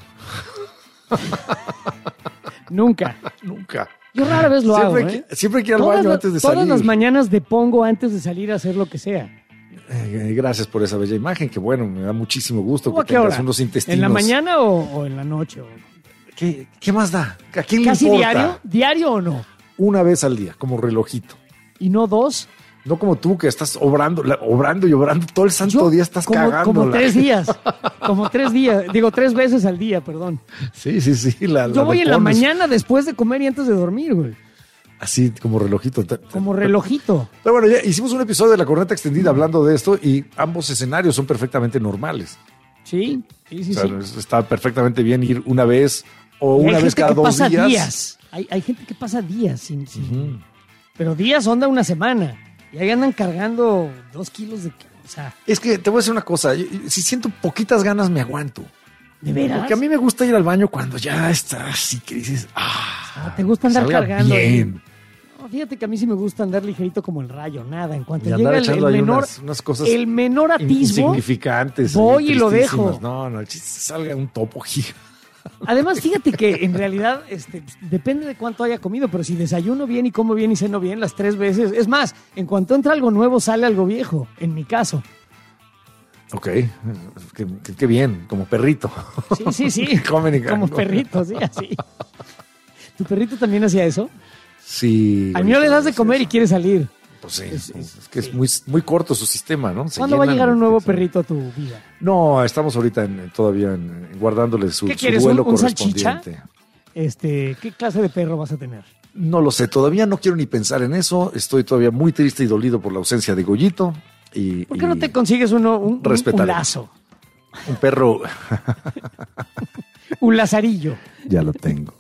Nunca. Nunca. Yo rara vez lo Siempre hago, hay ¿eh? que- siempre hay que ir al Todas baño la- antes de Todas salir. las mañanas depongo antes de salir a hacer lo que sea. Eh, gracias por esa bella imagen, que bueno, me da muchísimo gusto ¿Tú que a qué tengas hora? unos intestinos. ¿En la mañana o, o en la noche? O- ¿Qué, qué más da? ¿A quién le ¿Casi importa? diario? ¿Diario o no? Una vez al día, como relojito. ¿Y no dos? No como tú, que estás obrando, la- obrando y obrando todo el santo Yo, día, estás como, cagando. como tres días. Como tres días. Digo, tres veces al día, perdón. Sí, sí, sí. La, Yo la voy en la depones mañana después de comer y antes de dormir, güey. Así como relojito. Como relojito. Pero bueno, ya hicimos un episodio de La Corneta Extendida hablando de esto y ambos escenarios son perfectamente normales. Sí, sí, sí. O sea, sí. está perfectamente bien ir una vez o Y hay una vez gente cada que dos pasa días. Hay, hay gente que pasa días sin... sin- Pero días onda una semana. Y ahí andan cargando dos kilos de... O sea, Es que te voy a decir una cosa, yo- si siento poquitas ganas me aguanto. ¿de veras? Porque a mí me gusta ir al baño cuando ya está así que dices, ah, Ah, ¿te gusta andar salga cargando? ahí? bien. No, fíjate que a mí sí me gusta andar ligerito como el rayo, nada. En cuanto Y llega andar el, el echando ahí menor, unas, unas cosas el menor atisbo, insignificantes. voy ahí, y lo tristísimas. dejo. No, no, el chiste es que salga un topo gigante. Además, fíjate que en realidad este, depende de cuánto haya comido, pero si desayuno bien y como bien y ceno bien las tres veces, es más, en cuanto entra algo nuevo sale algo viejo, en mi caso. Ok, qué, qué- qué bien, como perrito. Sí, sí, sí. Comen y Como cagan. perrito, sí, así. ¿Tu perrito también hacía eso? Sí. Al mío le das de comer y quiere salir. Pues sí, es, es que es muy, muy corto su sistema, ¿no? Se ¿Cuándo va a llenan- llegar un nuevo perrito a tu vida? No, estamos ahorita en- todavía en- en guardándole su, ¿Qué su quieres, duelo un- un salchicha? correspondiente. Este, ¿qué clase de perro vas a tener? No lo sé, todavía no quiero ni pensar en eso. Estoy todavía muy triste y dolido por la ausencia de Goyito. Y, ¿Por qué y no te consigues uno, un, un, respetaré. un lazo? un perro, Un lazarillo. ya lo tengo.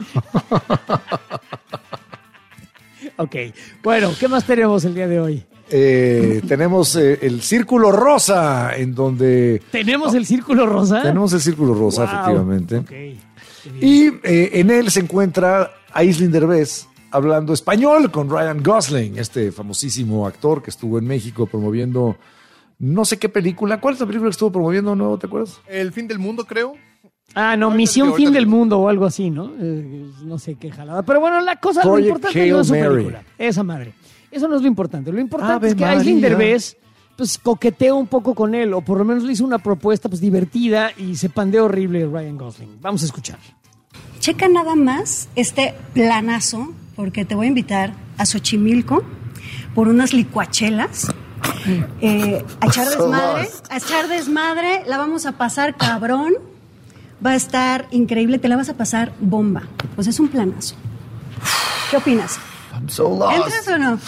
Ok. Bueno, ¿qué más tenemos el día de hoy? Eh, tenemos eh, el Círculo Rosa, en donde... ¿Tenemos el círculo rosa? Tenemos el Círculo Rosa, Wow. efectivamente. Ok. Qué bien. Y eh, en él se encuentra Aislinn Derbez hablando español con Ryan Gosling, este famosísimo actor que estuvo en México promoviendo no sé qué película. ¿Cuál es la película que estuvo promoviendo nuevo, te acuerdas? El fin del mundo, creo. Ah, no, Misión Fin del Mundo o algo así, ¿no? Eh, no sé qué jalada. Pero bueno, la cosa, Project lo importante Hail no es su Mary. película. Esa madre. Eso no es lo importante. Lo importante Ave es que María. Aisling Derbez pues coqueteó un poco con él, o por lo menos le hizo una propuesta pues divertida y se pandeó horrible Ryan Gosling. Vamos a escuchar. Checa nada más este planazo, porque te voy a invitar a Xochimilco por unas licuachelas. Eh, a echar desmadre, a echar desmadre, la vamos a pasar cabrón. Va a estar increíble, te la vas a pasar bomba. Pues es un planazo. ¿Qué opinas? I'm so lost. ¿Entras o no?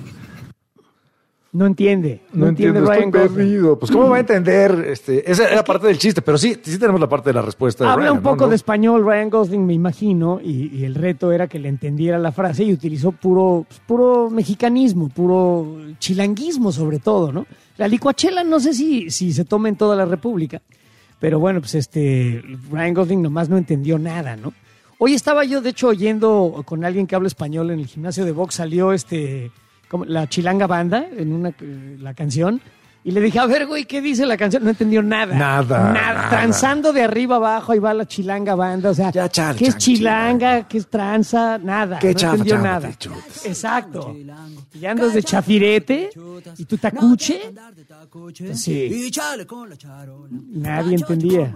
No entiende. No, No entiende entiendo, Ryan estoy Gosling. perdido. Pues, ¿cómo va a entender? Este, esa era parte del chiste, pero sí, sí tenemos la parte de la respuesta de Habla Ryan, un poco ¿no? de español Ryan Gosling, me imagino, y, y el reto era que le entendiera la frase y utilizó puro, pues, puro mexicanismo, puro chilanguismo sobre todo, ¿no? La licuachela no sé si, si se toma en toda la República, pero bueno, pues este Ryan Gosling nomás no entendió nada, ¿no? Hoy estaba yo, de hecho, oyendo con alguien que habla español en el gimnasio de box, salió este como la Chilanga Banda en una eh, la canción. Y le dije, a ver, güey, ¿qué dice la canción? No entendió nada. Nada, Nada. nada. Transando de arriba abajo, ahí va la Chilanga Banda. O sea, Ya, chale, ¿qué es chale, chilanga? ¿Qué es tranza? Nada. Qué no chafa, entendió chafa, nada. te chutas. Exacto. Y andas de chafirete y tu tacuche. Pues sí. Nadie entendía.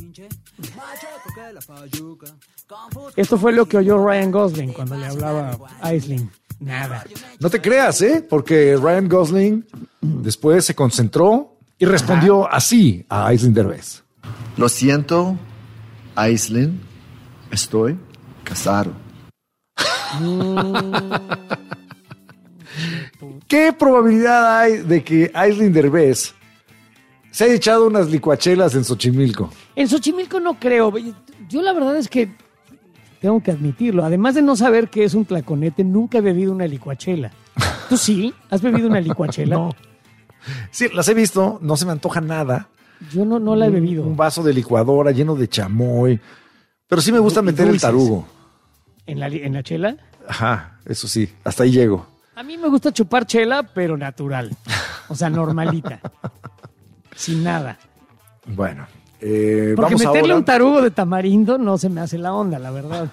Esto fue lo que oyó Ryan Gosling cuando le hablaba a Aisling. Nada. No te creas, ¿eh? Porque Ryan Gosling después se concentró y respondió así a Aisling Derbez. Lo siento, Aisling, estoy casado. ¿Qué probabilidad hay de que Aisling Derbez se haya echado unas licuachelas en Xochimilco? En Xochimilco no creo. Yo la verdad es que tengo que admitirlo. Además de no saber qué es un tlaconete, nunca he bebido una licuachela. ¿Tú sí? ¿Has bebido una licuachela? No. Sí, las he visto, no se me antoja nada. Yo no, no la he bebido. Un vaso de licuadora lleno de chamoy. Pero sí me gusta Y meter el dulces. tarugo. ¿En la, li- en la chela? Ajá, eso sí, hasta ahí llego. A mí me gusta chupar chela, pero natural. O sea, normalita. Sin nada. Bueno, eh, Porque vamos meterle ahora. un tarugo de tamarindo no se me hace la onda, la verdad.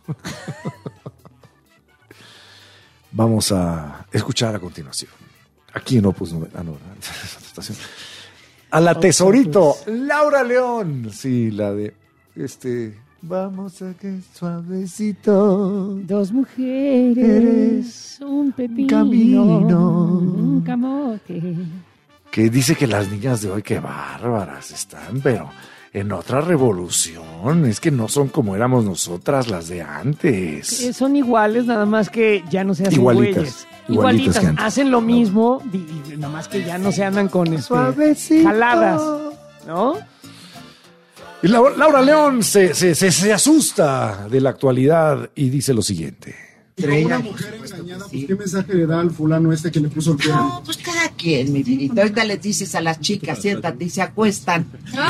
Vamos a escuchar a continuación. Aquí en Opus noventa. Ah, no, estación. A la tesorito, Laura León. Sí, la de este. Vamos a que suavecito. Dos mujeres, un pepino, camino. un camote. Que dice que las niñas de hoy, qué bárbaras están, pero en otra revolución. Es que no son como éramos nosotras, las de antes. Eh, son iguales, nada más que ya no se hacen Igualitas, güeyes. igualitas Igualitas, que antes. hacen lo mismo, di- di- nada más que ya no se andan con este, Suavecito. jaladas, ¿no? Y Laura, Laura León se, se, se, se asusta de la actualidad y dice lo siguiente. Una mujer engañada, pues, ¿qué mensaje le da al fulano este que le puso el cuerno? No, pues cada quien, mi vidita. Ahorita les dices a las chicas, siéntate y se acuestan.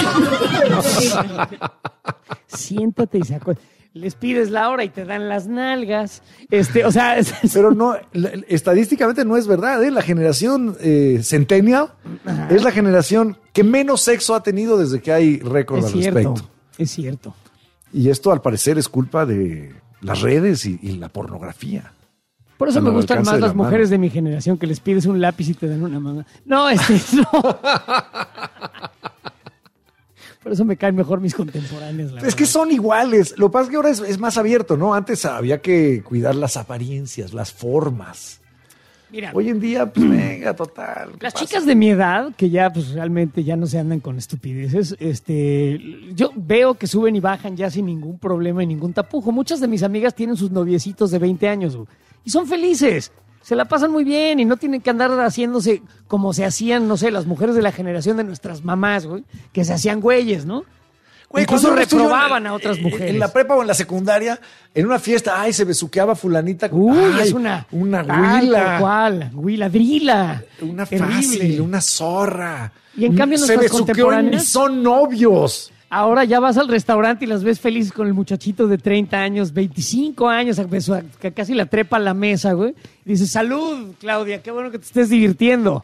Siéntate y se acuerda. Les pides la hora y te dan las nalgas. Este, o sea, es- Pero no, la- estadísticamente no es verdad, ¿eh? La generación eh, centennial es la generación que menos sexo ha tenido desde que hay récord es al cierto, respecto. es cierto. Y esto al parecer es culpa de las redes y, y la pornografía. Por eso Están me al gustan alcance más de la las mano. mujeres de mi generación, que les pides un lápiz y te dan una mano. No, este, no. Por eso me caen mejor mis contemporáneos. La Es que son iguales. Lo que pasa es que ahora es, es más abierto, ¿no? Antes había que cuidar las apariencias, las formas. Mira, Hoy en día, pues venga, total. ¿qué las pasa? chicas de mi edad, que ya pues realmente ya no se andan con estupideces, este, yo veo que suben y bajan ya sin ningún problema y ningún tapujo. Muchas de mis amigas tienen sus noviecitos de veinte años, güey, y son felices. Se la pasan muy bien y no tienen que andar haciéndose como se hacían, no sé, las mujeres de la generación de nuestras mamás, güey, que se hacían güeyes, ¿no? Güey, Incluso cuando estudió reprobaban en- a otras en- mujeres. En la prepa o en la secundaria, en una fiesta, ay, se besuqueaba fulanita. Uy, ay, es una... Una tal huila. cual, huila, drila. Una Terrible. fácil, una zorra. Y en cambio se nuestras besuqueó y contemporáneas- son novios. Ahora ya vas al restaurante y las ves felices con el muchachito de treinta años, veinticinco años, beso- que casi la trepa a la mesa, güey. Y dices, salud, Claudia, qué bueno que te estés divirtiendo.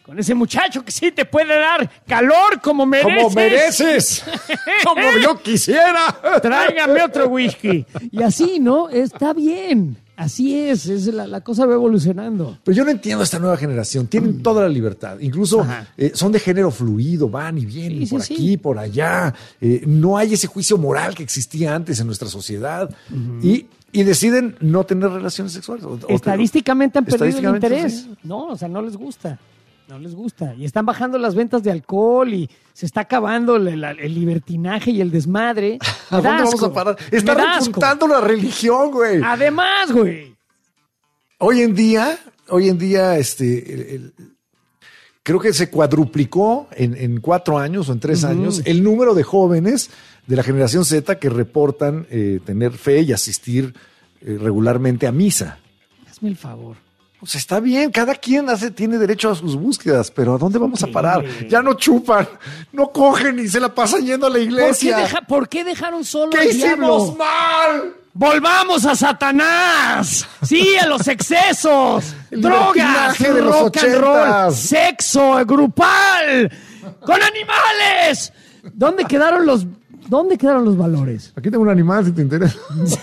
con ese muchacho que sí te puede dar calor como mereces. ¡Como mereces! ¡Como yo quisiera! Tráigame otro whisky. Y así, ¿no? Está bien. Así es, es la, la cosa va evolucionando. Pero yo no entiendo a esta nueva generación. Tienen toda la libertad. Incluso eh, son de género fluido, van y vienen Sí, sí, por sí. aquí, por allá. Eh, no hay ese juicio moral que existía antes en nuestra sociedad. y, y deciden no tener relaciones sexuales. O- o- Estadísticamente han perdido el Estadísticamente, interés. sí. No, o sea, no les gusta. No les gusta. Y están bajando las ventas de alcohol y se está acabando el, la- el libertinaje y el desmadre. ¿A Me da dónde vamos asco. a parar? Me Está da asco. repuntando la religión, güey. Además, güey. Hoy en día, hoy en día, este, el- el- creo que se cuadruplicó en, en cuatro años o en tres Ujú. años el número de jóvenes de la generación Z que reportan eh, tener fe y asistir eh, regularmente a misa. Hazme el favor. Pues está bien, cada quien hace, tiene derecho a sus búsquedas, pero ¿a dónde vamos a parar? Ya no chupan, no cogen y se la pasan yendo a la ¿Por qué, iglesia. deja- por qué dejaron solo ¿Qué al hicimos diablo? mal? ¡Volvamos a Satanás! ¡Sí, a los excesos! El ¡Drogas! libertinaje de los ¡Rock and roll! ochentas. ¡Sexo grupal! ¡Con animales! ¿Dónde quedaron los, dónde quedaron los valores? Aquí tengo un animal si te interesa.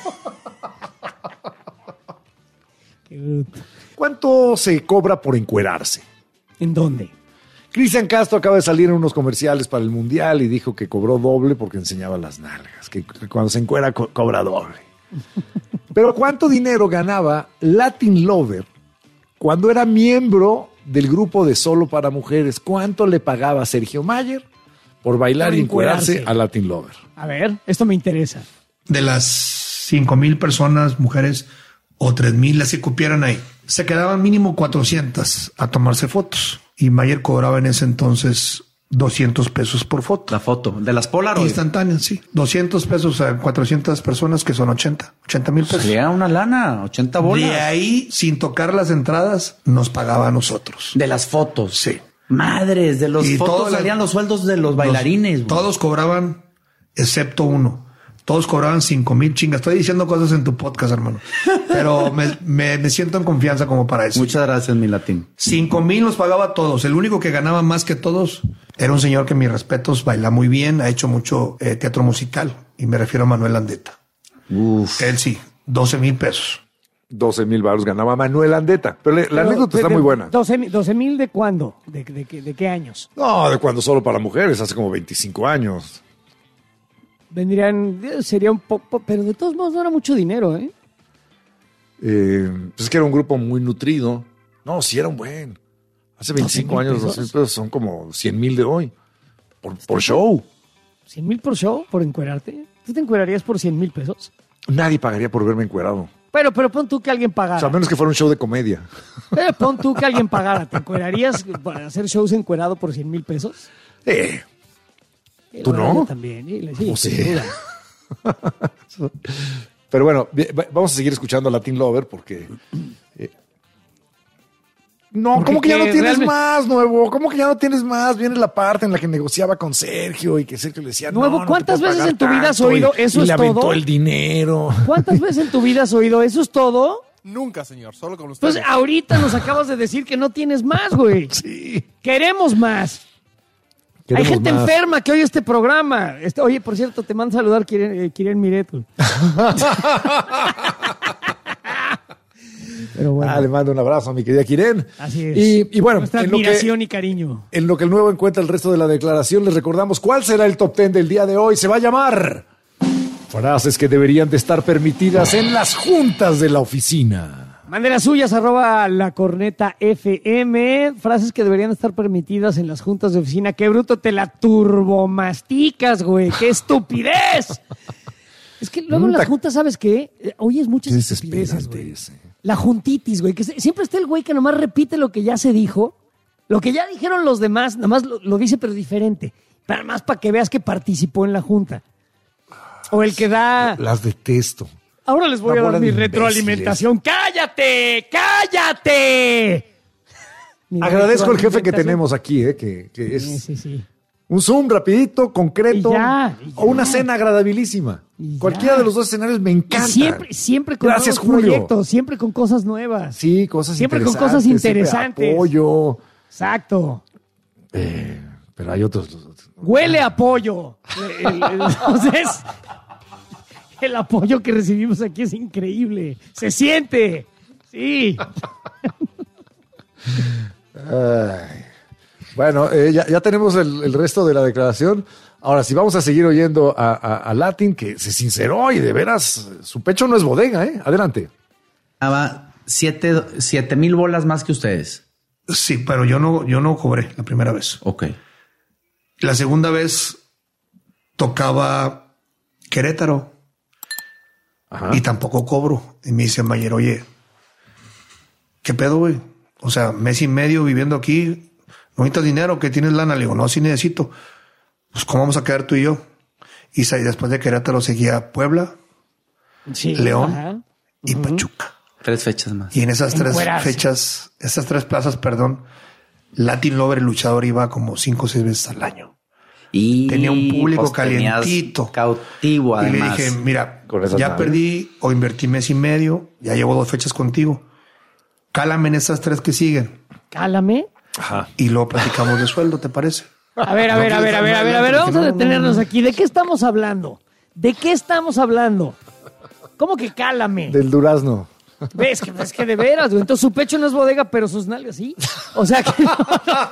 Qué bruto. ¿Cuánto se cobra por encuerarse? ¿En dónde? Cristian Castro acaba de salir en unos comerciales para el Mundial y dijo que cobró doble porque enseñaba las nalgas, que que cuando se encuera co- cobra doble. Pero ¿cuánto dinero ganaba Latin Lover cuando era miembro del grupo de Solo para Mujeres? ¿Cuánto le pagaba Sergio Mayer por bailar Por y encuerarse encuerarse. a Latin Lover? A ver, esto me interesa. De las cinco mil personas, mujeres o tres mil, las que cupieran ahí, se quedaban mínimo cuatrocientas a tomarse fotos. Y Mayer cobraba en ese entonces doscientos pesos por foto. La foto, de las Polaroid. Instantáneas, sí. doscientos pesos a cuatrocientas personas, que son ochenta, ochenta mil pesos. Salía una lana, ochenta bolas. De ahí, sin tocar las entradas, nos pagaba a nosotros. De las fotos. Sí. Madres, de los Y fotos todas las- salían los sueldos de los bailarines. Los- todos cobraban, excepto uno. Todos cobraban cinco mil chingas. Estoy diciendo cosas en tu podcast, hermano. Pero me, me, me siento en confianza como para eso. Muchas gracias, mi latín. Cinco mil los pagaba a todos. El único que ganaba más que todos era un señor que, mis respetos, baila muy bien, ha hecho mucho eh, teatro musical. Y me refiero a Manuel Landeta. Uf. Él sí, doce mil pesos. doce mil baros ganaba Manuel Andeta. Pero le- la Pero, anécdota de- está de- muy buena. doce mil doce mil de cuándo? ¿De, de, qué- de qué años? No, de cuando Solo para Mujeres, hace como veinticinco años. Vendrían, eh, sería un poco, pero de todos modos no era mucho dinero, ¿eh? Eh, pues es que era un grupo muy nutrido. No, sí era un buen. Hace veinticinco mil años, pesos. doce mil pesos son como cien mil de hoy. Por, por show. ¿cien mil por show? ¿Por encuerarte? ¿Tú te encuerarías por cien mil pesos? Nadie pagaría por verme encuerado. Pero, pero pon tú que alguien O pagara. sea, a menos que fuera un show de comedia. Pero pon tú que alguien pagara. ¿Te encuerarías para hacer shows encuerado por cien mil pesos? Eh, Sí, ¿tú la no? verdad, yo también. Sí, sí, ¿Cómo sin sí? duda. Pero bueno, vi- va- vamos a seguir escuchando a Latin Lover porque... eh, no, Porque ¿cómo que ya no que tienes realmente- más, nuevo? ¿Cómo que ya no tienes más? Viene la parte en la que negociaba con Sergio y que Sergio le decía, Nuevo, no, no te ¿cuántas puedo veces pagar en tu vida has tanto, oído y- eso y es le aventó todo? el dinero. ¿Cuántas veces en tu vida has oído eso es todo? Nunca, señor, solo con ustedes. Pues ahorita nos acabas de decir que no tienes más, güey. Sí. Queremos más. Queremos Hay gente más. enferma que oye este programa. Este, oye, por cierto, te mando a saludar Kiren, eh, Kiren Miretu. Pero bueno, Ah, le mando un abrazo a mi querida Kiren. así es. Y, y bueno, Nuestra en lo, que, admiración y cariño. en lo que el nuevo encuentra el resto de la declaración, les recordamos cuál será el top ten del día de hoy. Se va a llamar frases que deberían de estar permitidas en las juntas de la oficina. Mande las suyas, arroba la corneta F M. Frases que deberían estar permitidas en las juntas de oficina. Qué bruto, te la turbomasticas, güey. ¡Qué estupidez! Es que luego en las juntas, ¿sabes qué? Eh, oyes muchas Qué estupideces, desesperante güey. ese. La juntitis, güey. Que se- siempre está el güey que nomás repite lo que ya se dijo. Lo que ya dijeron los demás, nomás lo, lo dice pero diferente. Para más para que veas que participó en la junta. O el que da... Las detesto. Ahora les voy Una a dar bola mi de retroalimentación. ¡Cállate! ¡Cállate! Mi Agradezco al jefe que retroalimentación. tenemos aquí, eh, que, que es Sí, sí, sí. un Zoom rapidito, concreto, Y ya, y ya. o una cena agradabilísima. Y Cualquiera ya. de los dos escenarios me Y encanta. siempre, siempre con Gracias, nuevos Julio. proyectos, siempre con cosas nuevas. Sí, cosas Siempre con interesantes. cosas siempre interesantes. apoyo. Exacto. Eh, pero hay otros. Huele a pollo. El- el- Entonces, el apoyo que recibimos aquí es increíble. Se siente. Sí. Ay. Bueno, eh, ya, ya tenemos el, el resto de la declaración. Ahora, si vamos a seguir oyendo a, a, a Latin, que se sinceró y de veras, su pecho no es bodega, ¿eh? Adelante. Daba siete, siete mil bolas más que ustedes. Sí, pero yo no, yo no cobré la primera vez. Ok. La segunda vez tocaba Querétaro. Y tampoco cobro. Y me dice Mayer, oye, ¿qué pedo, güey? O sea, mes y medio viviendo aquí, ¿no necesitas dinero? ¿Que tienes lana? Le digo, no, sí necesito. Pues, ¿cómo vamos a quedar tú y yo? Y sa- después de Querétaro seguía Puebla, Sí. León Ajá. y Pachuca. Tres fechas más. Y en esas tres Encuerarse. fechas, esas tres plazas, perdón, Latin Lover, el luchador, iba como cinco o seis veces al año. Y tenía un público pues, tenías calientito. Cautivo, Y le además. dije, mira, Con esas ya naves. perdí o invertí mes y medio, ya llevo dos fechas contigo. Cálame en estas tres que siguen. Cálame. Ajá. Y luego platicamos de sueldo, ¿te parece? A ver, a ver, a ver, a ver, a ver, a ver, vamos a detenernos aquí. ¿De qué estamos hablando? ¿De qué estamos hablando? ¿Cómo que cálame? Del durazno. ¿Ves que, es que de veras, güey. Entonces su pecho no es bodega, pero sus nalgas sí. O sea que no, no.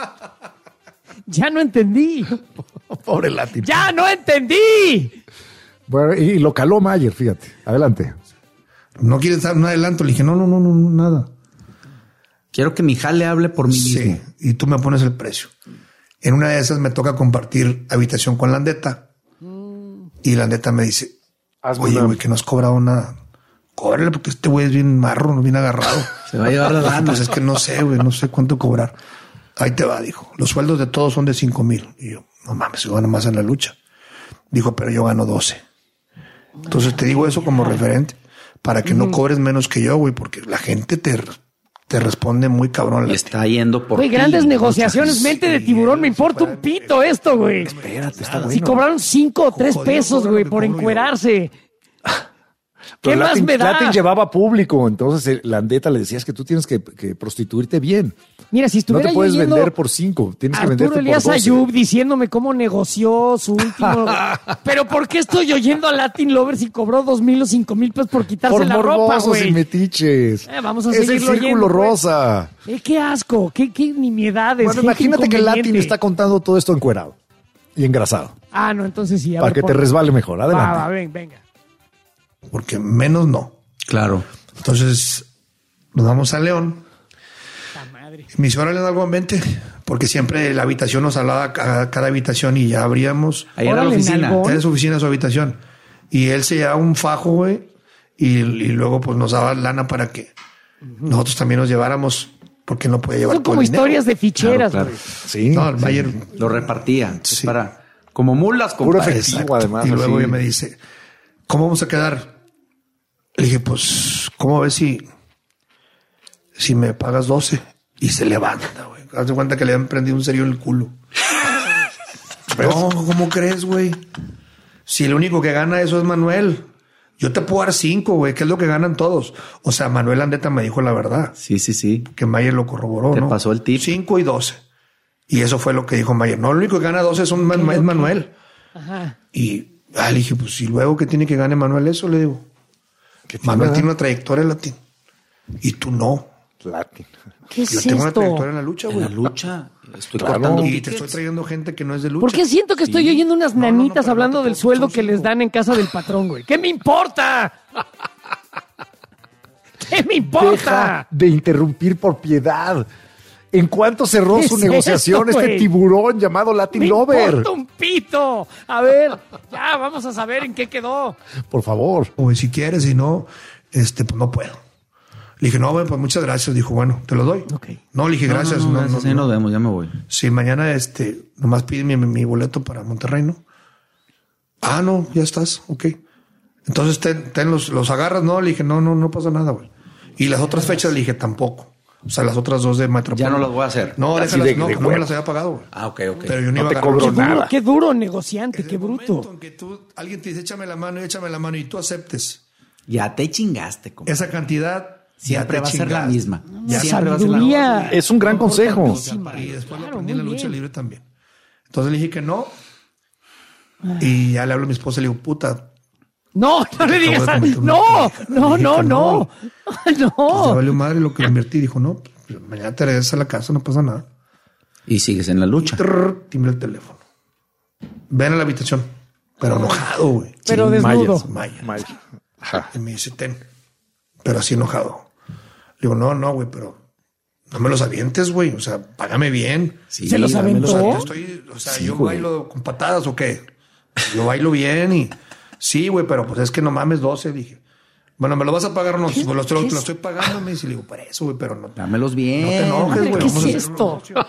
Ya no entendí. Pobre Latin. ¡Ya no entendí! Bueno, y lo caló Mayer, fíjate. Adelante. ¿No quieres dar un adelanto? Le dije, no, no, no, no, no, nada. Quiero que mi jale hable por mí Sí, mismo. y tú me pones el precio. En una de esas me toca compartir habitación con Landeta. Y Landeta me dice, oye, güey, que no has cobrado nada. Cóbrale porque este güey es bien marro, bien agarrado. Se va a llevar la lana. Pues es que no sé, güey, no sé cuánto cobrar. Ahí te va, dijo. Los sueldos de todos son de cinco mil. Y yo, no mames, yo gano más en la lucha. Dijo, pero yo gano doce. Entonces te digo eso como referente para que no cobres menos que yo, güey, porque la gente te, te responde muy cabrón. Y está yendo por Güey, ti. grandes negociaciones, mente de tiburón, me importa un pito esto, güey. Espérate, está bueno. Si cobraron cinco o tres pesos, güey, por encuerarse. ¿Qué Pero más Latin, me da? Latin llevaba público, entonces eh, Landeta le decías que tú tienes que, que prostituirte bien. Mira, si No estuviera te puedes yo yendo vender por cinco, tienes que Arturo venderte Elías por doce. Ayub diciéndome cómo negoció su último... Pero ¿por qué estoy oyendo a Latin Lovers y cobró dos mil o cinco mil pesos por quitarse Por la ropa, morbosos y güey? metiches. Eh, vamos a es el seguirlo círculo oyendo, pues. rosa. Eh, qué asco, qué, qué nimiedades. Bueno, gente imagínate que Latin inconveniente. está contando todo esto encuerado y engrasado. Ah, no, entonces sí. a Para ver, que por- te resbale mejor. Adelante. Va, va, ven, venga. Porque menos no. Claro. Entonces nos vamos a León. Y me dice, órale, algo vente, porque siempre la habitación nos hablaba a cada, cada habitación y ya abríamos. Ahí era la Órale, oficina. nalgón. Era su oficina, su habitación. Y él se llevaba un fajo, güey, y, y luego pues nos daba lana para que nosotros también nos lleváramos, porque no podía llevar Son todo como el dinero. historias de ficheras, Claro, güey. claro. Sí. No, el Mayer Lo repartía. Es para... Como mulas, Puro compadre. efectivo, Exacto. además. Y luego así. ella me dice, ¿cómo vamos a quedar? Le dije, pues, ¿cómo ves si, si me pagas doce? Y se levanta, güey. Haz de cuenta que le han prendido un serio en el culo. No, ¿cómo crees, güey? Si el único que gana eso es Manuel. Yo te puedo dar cinco, güey, que es lo que ganan todos. O sea, Manuel Landeta me dijo la verdad. Sí, sí, sí. Que Mayer lo corroboró, Te ¿no? pasó el tip. Cinco y doce. Y eso fue lo que dijo Mayer. No, el único que gana doce es, un, es Manuel. Ajá. Y ah, le dije, pues, ¿y luego qué tiene que gane Manuel eso? Le digo. Manuel tiene una trayectoria Latin. Y tú no. Latin. ¿Qué Yo es tengo una esto? trayectoria en la lucha, En güey. la lucha. Estoy Claro. cortando Y te tickets. estoy trayendo gente que no es de lucha. ¿Por qué siento que estoy Sí. oyendo unas No, no, no, nanitas pero hablando no te del puedo- sueldo son que les cinco. dan en casa del patrón, güey? ¿Qué me importa? ¿Qué me importa? Deja de interrumpir por piedad. ¿En cuánto cerró ¿Qué su es negociación esto, este güey? tiburón llamado Latin Me Lover? importa un pito. A ver, ya vamos a saber en qué quedó. Por favor. O si quieres, si no, este, pues no puedo. Le dije, no, güey, pues muchas gracias. Dijo, bueno, te lo doy. No, le dije, No, no, gracias. no, No, gracias, no, ahí no. nos vemos, ya me voy. Si mañana, este, nomás pide mi, mi boleto para Monterrey, ¿no? Ah, no, ya estás, ok. Entonces, ten, ten los, los agarras, ¿no? Le dije, no, no, no pasa nada, güey. Y las otras fechas le dije, tampoco. O sea, las otras dos de Metropol. Ya no las voy a hacer. No, Así déjalas, de- no, de no me huevo. las había pagado, güey. Ah, ok, ok. Pero yo no, No iba te a agarrar. cobro Qué duro, nada. qué duro negociante, qué bruto. Aunque tú, alguien te dice, échame la mano y échame la mano y tú aceptes Ya te chingaste, compadre. esa cantidad, Siempre va a ser la misma. Ya Siempre va a ser la Sabiduría. Es un gran consejo. Y después lo Claro, aprendí en la muy lucha bien. libre también. Entonces le dije que no. Y ya le hablo a mi esposa y le digo, puta. No, no le digas. Acabo de cometer una No, pendejada. no, Le dije no, que no. Pues ya No. valió madre lo que le invertí. Dijo, no, pues, mañana te regresas a la casa, no pasa nada. Y sigues en la lucha. Trrr, timbre el teléfono. Ven a la habitación. Pero enojado, güey. Pero desnudo. Maya. Maya. Y me dice, ten. Pero así enojado. Le digo, no, no, güey, pero no me los avientes, güey. O sea, págame bien. Sí, ¿se los aventó? Yo estoy, o sea, Sí, yo güey. bailo con patadas o qué. Yo bailo bien y sí, güey, pero pues es que no mames doce, dije. Bueno, ¿me lo vas a pagar o no? Pues lo, estoy- lo estoy pagando, me dice, le digo, para eso, güey, pero no. Dámelos bien. No te enojes, Madre, güey. ¿qué vamos a es hacer esto? un negocio.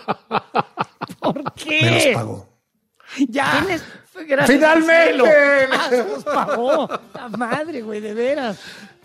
¿Por qué? Me los pagó. Ya. Gracias ¡Finalmente! al cielo. Ah, se los pagó. La madre, güey, de veras.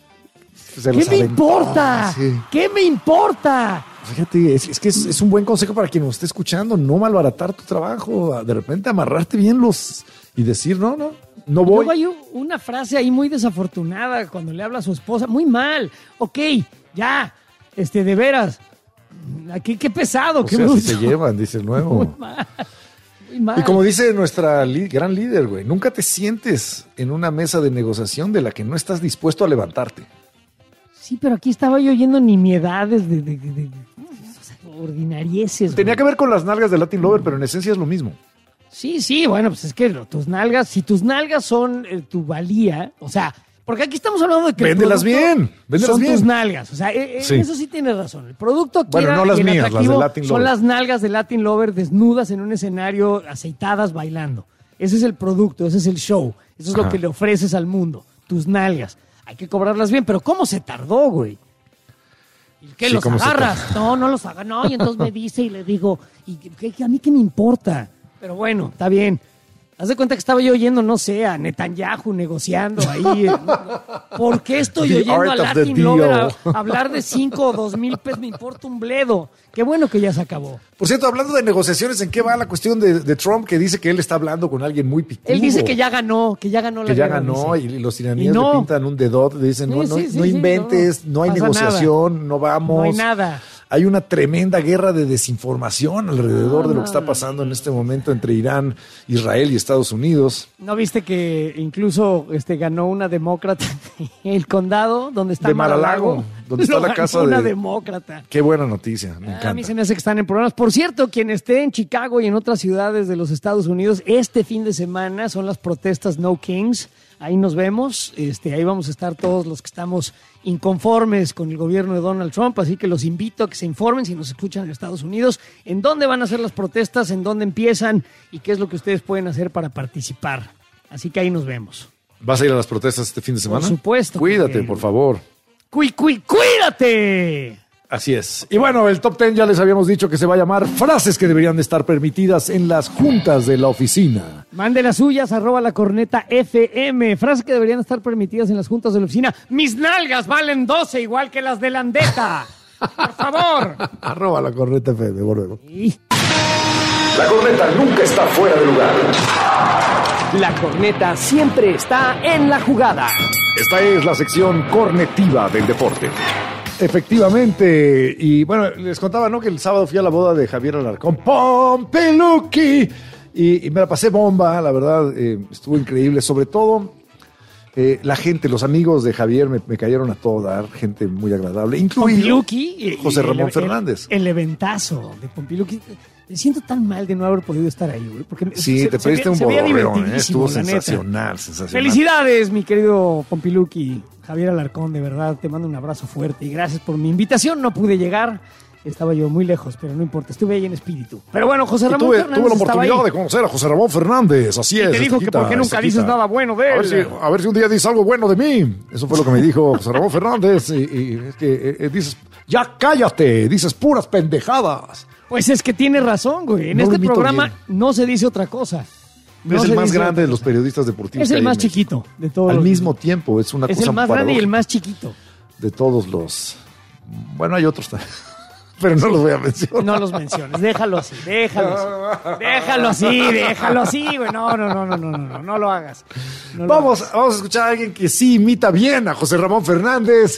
Se ¿Qué los me aventó. importa? Sí. ¿Qué me importa? Fíjate, es, es que es, es un buen consejo para quien nos esté escuchando. No malbaratar tu trabajo. De repente amarrarte bien los y decir, no, no, no Y voy. luego hay u- una frase ahí muy desafortunada cuando le habla a su esposa. Muy mal. Ok, ya. Este, de veras. Aquí, qué pesado, O qué sea, bruto. si se llevan, dice el Muy nuevo. mal. Muy mal. Y como dice nuestra li- gran líder, güey, nunca te sientes en una mesa de negociación de la que no estás dispuesto a levantarte. Sí, pero aquí estaba yo oyendo nimiedades de, de, de- de- o sea, ordinarieces. Tenía güey. que ver con las nalgas de Latin Lover, pero en esencia es lo mismo. Sí, sí, bueno, pues es que lo- tus nalgas, si tus nalgas son eh, tu valía, o sea, porque aquí estamos hablando de que el Véndelas producto bien, véndelas son bien. tus nalgas, o sea, eh, eh, Sí. eso sí tienes razón. El producto aquí Bueno, era- no las y el mías, las atractivo de Latin son Lover. las nalgas de Latin Lover desnudas en un escenario, aceitadas, bailando. Ese es el producto, ese es el show, eso es lo Ajá. que le ofreces al mundo, tus nalgas. Hay que cobrarlas bien, pero ¿cómo se tardó, güey? ¿Y qué, Sí, los ¿cómo se agarras? No, no los agarras. No, y entonces me dice y le digo, ¿y qué- qué- a mí qué me importa? Pero bueno, está bien. Haz de cuenta que estaba yo oyendo, no sé, a Netanyahu negociando ahí. eh, ¿Por qué estoy The oyendo a art of the Latin Lover a- deal. hablar de cinco o dos mil pesos? Me importa un bledo. Qué bueno que ya se acabó. Por cierto, hablando de negociaciones, ¿en qué va la cuestión de, de Trump que dice que él está hablando con alguien muy picudo? Él dice que ya ganó, que ya ganó la que ya guerra, ganó dice. y los iraníes Y no. le pintan un dedote, le dicen, Sí, no, no, sí, sí, no sí, inventes, no, no, hay pasa negociación, no vamos. No hay nada. Hay una tremenda guerra de desinformación alrededor No, de lo no, que está no. pasando en este momento entre Irán, Israel y Estados Unidos. ¿No viste que incluso este, ganó una demócrata el condado donde está De Mar-a-Lago, Mar-a-Lago? donde está Lo la ganó casa una de- demócrata. Qué buena noticia, me A mí encanta. se me hace que están en problemas. Por cierto, quien esté en Chicago y en otras ciudades de los Estados Unidos, este fin de semana son las protestas No Kings. Ahí nos vemos. Este, ahí vamos a estar todos los que estamos inconformes con el gobierno de Donald Trump. Así que los invito a que se informen si nos escuchan en Estados Unidos, en dónde van a ser las protestas, en dónde empiezan y qué es lo que ustedes pueden hacer para participar. Así que ahí nos vemos. ¿Vas a ir a las protestas este fin de semana? Por supuesto. Cuídate, que- por favor. ¡Cuí, cuí, cuídate! Así es. Y bueno, el top ten ya les habíamos dicho que se va a llamar frases que deberían de estar permitidas en las juntas de la oficina. Mande las suyas, arroba la corneta F M. Frases que deberían estar permitidas en las juntas de la oficina. Mis nalgas valen doce, igual que las de la Andeta. Por favor. Arroba la corneta F M, volvemos. La corneta nunca está fuera de lugar. La corneta siempre está en la jugada. Esta es la sección cornetiva del deporte. Efectivamente, y bueno, les contaba, ¿no? Que el sábado fui a la boda de Javier Alarcón, Pompeluki, y, y me la pasé bomba, la verdad, eh, estuvo increíble, sobre todo eh, la gente, los amigos de Javier me, me cayeron a todo dar, gente muy agradable, incluido Pompiluki y- José y Ramón el- Fernández. El, el eventazo de Pompiluki. Me siento tan mal de no haber podido estar ahí, güey. Porque me- Sí, se- te se perdiste ve- un se veía bodorreón, ¿eh? divertidísimo, Estuvo la neta. sensacional, sensacional. Felicidades, mi querido Pompiluki. Javier Alarcón, de verdad, te mando un abrazo fuerte y gracias por mi invitación. No pude llegar, estaba yo muy lejos, pero no importa, estuve ahí en espíritu. Pero bueno, José Y Ramón tuve, Fernández tuve la estaba oportunidad ahí. de conocer a José Ramón Fernández, así Y es. te dijo que Estequita, por qué nunca Estequita. dices nada bueno de A ver, él. si, a ver si un día dices algo bueno de mí. Eso fue lo que me dijo José Ramón Fernández. Y, y es que eh, eh, dices, ya cállate, dices puras pendejadas. Pues es que tiene razón, güey. En No lo este imito programa bien. no se dice otra cosa. No es el se más dice grande otra de los cosa. periodistas deportivos. Es que el hay más en México. chiquito de todos. Al los- mismo tiempo, es una Es cosa el más grande y el paradójica más chiquito. de todos los. Bueno, hay otros también, pero no los voy a mencionar. No los menciones, déjalo así, déjalo así. Déjalo así, déjalo así, güey. No, no, no, no, no, no, no, no lo hagas. No lo Vamos, vamos a escuchar a alguien que sí imita bien a José Ramón Fernández.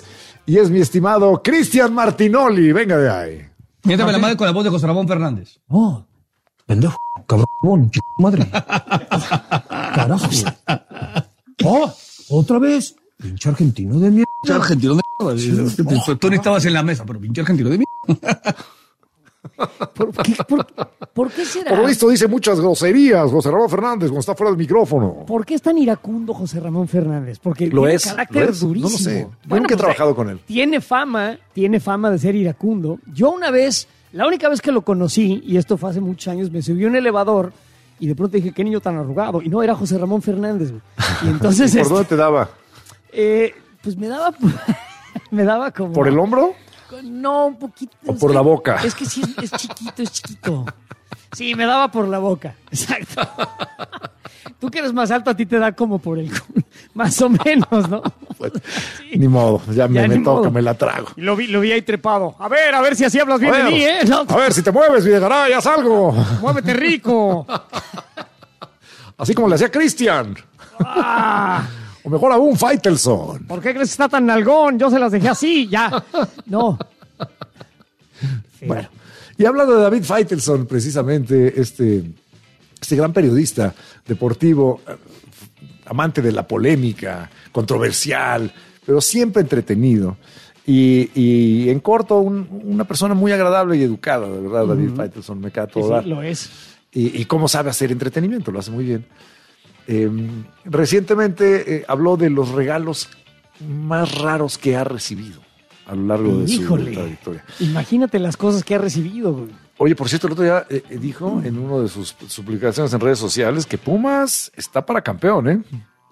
y es mi estimado Cristian Martinoli. Venga de ahí. Miéntame la madre con la voz de José Ramón Fernández. Oh, pendejo, cabrón, ch... madre. Carajo. Oh, otra vez. Pinche argentino de mierda. Pinche argentino de mierda. Sí, oh, tú no estabas en la mesa, pero pinche argentino de mierda. ¿Por qué, por, ¿Por qué será? Por lo visto dice muchas groserías José Ramón Fernández cuando está fuera del micrófono. ¿Por qué es tan iracundo José Ramón Fernández? Porque lo tiene es, carácter lo es. durísimo. No lo sé. Bueno, nunca he pues, trabajado con él. Tiene fama, tiene fama de ser iracundo. Yo una vez, la única vez que lo conocí, y esto fue hace muchos años, me subí a un elevador y de pronto dije, qué niño tan arrugado. Y no, era José Ramón Fernández. Güey. Y entonces, ¿por este, dónde te daba? Eh, pues me daba, me daba como... ¿Por el hombro? No, un poquito. ¿O por la boca? Es que sí, es, es chiquito, es chiquito. Sí, me daba por la boca, exacto. Tú que eres más alto, a ti te da como por el... Más o menos, ¿no? Pues, sí. Ni modo, ya me, Ya me ni toca, modo. me la trago. Y lo vi, lo vi ahí trepado. A ver, a ver si así hablas bien A de ver, mí, ¿eh? No, A ver, si te mueves, Videgaray, haz algo. muévete rico. Así como le hacía Cristian. Ah, O mejor aún, Faitelson. ¿por qué crees que está tan nalgón? Yo se las dejé así, ya. No. Sí. Bueno, y hablando de David Faitelson, precisamente, este, este gran periodista deportivo, eh, amante de la polémica, controversial, pero siempre entretenido. Y, y en corto, un- una persona muy agradable y educada, de verdad, David Ujú. Faitelson, me cae a Sí, todo sí, dar. lo es. Y, y cómo sabe hacer entretenimiento, lo hace muy bien. Eh, recientemente eh, habló de los regalos más raros que ha recibido a lo largo de Híjole. su trayectoria. Imagínate las cosas que ha recibido, güey. Oye, por cierto, el otro día eh, eh, dijo en una de sus, sus publicaciones en redes sociales que Pumas está para campeón, ¿eh?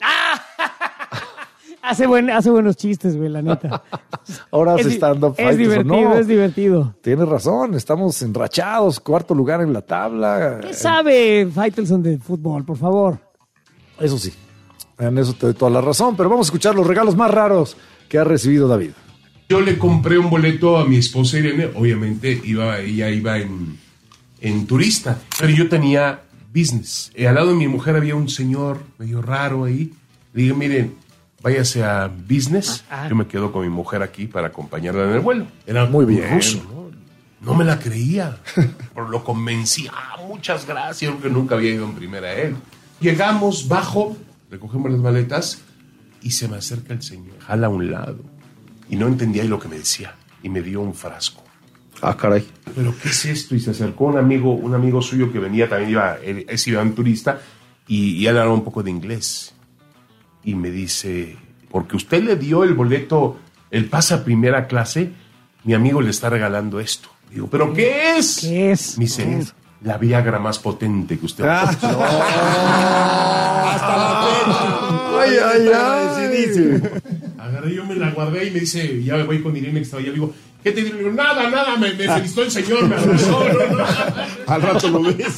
Hace, buen, hace buenos chistes, güey, la neta. Ahora Es se di- está dando Es Faitelson. divertido, No, es divertido. tienes razón, estamos enrachados, cuarto lugar en la tabla. ¿Qué sabe Faitelson de fútbol, por favor? Eso sí, en eso te doy toda la razón, pero vamos a escuchar los regalos más raros que ha recibido David. Yo le compré un boleto a mi esposa Irene, obviamente iba, ella iba en, en turista, pero yo tenía business. Y al lado de mi mujer había un señor medio raro ahí. Le dije, miren, váyase a business, Ah, ah. yo me quedo con mi mujer aquí para acompañarla en el vuelo. Era Muy muy bien. ruso, ¿no? No me la creía, pero lo convencí. Ah, muchas gracias, porque nunca había ido en primera a él. Llegamos, bajo, recogemos las maletas y se me acerca el señor, jala a un lado. Y no entendía lo que me decía. Y me dio un frasco. Ah, caray. ¿Pero qué es esto? Y se acercó un amigo, un amigo suyo que venía, también iba, él, él iba un turista, y, y él hablaba un poco de inglés. Y me dice, porque usted le dio el boleto, el pase a primera clase, mi amigo le está regalando esto. Digo, ¿pero qué es? ¿Qué es? Me dice, es la Viagra más potente que usted Ah. Hasta la fecha. Ay, ay, ay. Agarré, yo me la guardé y me dice, ya me voy con Irene que estaba allá. Le digo, ¿qué te digo? Le digo, nada, nada, me, me felicitó el señor, me abrazó. No, no. Al rato lo ves.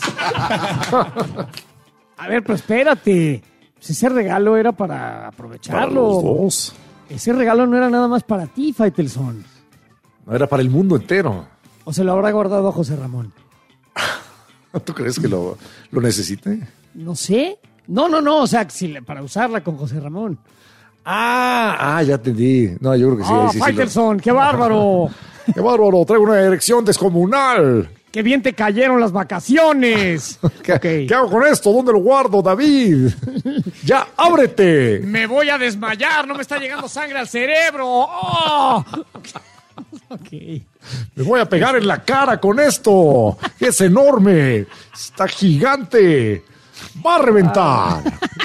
A ver, pero espérate. Pues ese regalo era para aprovecharlo. Para los dos. Ese regalo no era nada más para ti, Faitelson. No era para el mundo entero. ¿O se lo habrá guardado a José Ramón? ¿Tú crees que lo, lo necesite? No sé. No, no, no. O sea, si le- para usarla con José Ramón. Ah, ah, ya entendí. No, yo creo que sí. ¡Ah, sí, sí, lo- Faitelson! ¡Qué bárbaro! ¡Qué bárbaro! Traigo una erección descomunal. ¡Qué bien te cayeron las vacaciones! ¿Qué, ¿Qué hago con esto? ¿Dónde lo guardo, David? ¡Ya, ábrete! ¡Me voy a desmayar! ¡No me está llegando sangre al cerebro! ¡Oh! Ok. Me voy a pegar en la cara con esto. Es enorme. Está gigante. Va a reventar.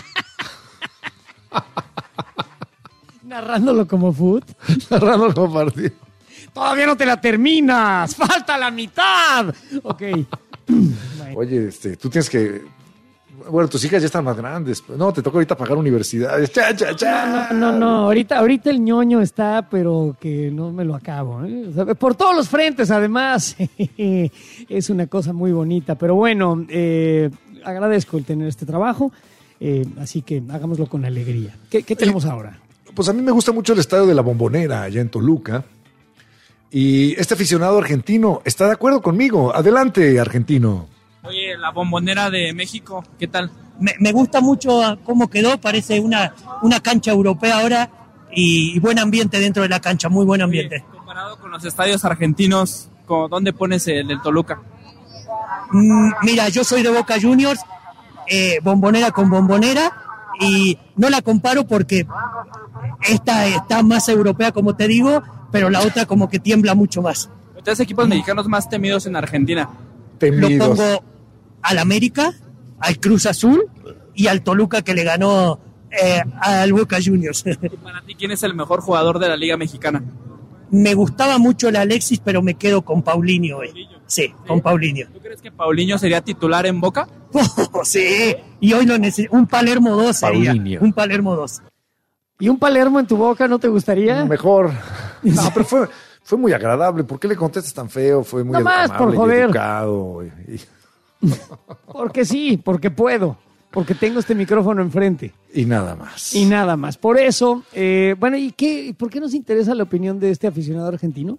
Narrándolo como food. Narrándolo como partido. ¡Todavía no te la terminas! ¡Falta la mitad! Ok. Oye, este, tú tienes que... Bueno, tus hijas ya están más grandes. No, te toca ahorita pagar universidades. ¡Cha, cha, cha! No, no, no. Ahorita, ahorita el ñoño está, pero que no me lo acabo. ¿eh? O sea, por todos los frentes, además. Es una cosa muy bonita. Pero bueno, eh, agradezco el tener este trabajo. Eh, así que hagámoslo con alegría. ¿Qué, qué tenemos ahora? Pues a mí me gusta mucho el estadio de la Bombonera, allá en Toluca. Y este aficionado argentino está de acuerdo conmigo. Adelante, argentino. Oye, la Bombonera de México, ¿qué tal? Me, me gusta mucho cómo quedó, parece una, una cancha europea ahora, y, y buen ambiente dentro de la cancha, muy buen ambiente. Oye, comparado con los estadios argentinos, ¿dónde pones el, el Toluca? Mm, mira, yo soy de Boca Juniors, eh, bombonera con bombonera, y no la comparo porque esta está más europea, como te digo, pero la otra como que tiembla mucho más. Tres equipos mexicanos más temidos en Argentina. Temidos. Lo pongo al América, al Cruz Azul y al Toluca, que le ganó eh, al Boca Juniors. ¿Y para ti quién es el mejor jugador de la Liga Mexicana? Me gustaba mucho el Alexis, pero me quedo con Paulinho. Eh. Sí, sí, con Paulinho. ¿Tú crees que Paulinho sería titular en Boca? Oh, sí, y hoy lo necesito. Un Palermo dos sería. Paulinho. Un Palermo dos. ¿Y un Palermo en tu Boca no te gustaría? Mejor. No, pero fue, fue muy agradable. ¿Por qué le contestas tan feo? Fue muy no más, amable por joder. y educado. Y, y... Porque sí, porque puedo. Porque tengo este micrófono enfrente. Y nada más. Y nada más. Por eso, eh, bueno, ¿y qué? ¿Por qué nos interesa la opinión de este aficionado argentino?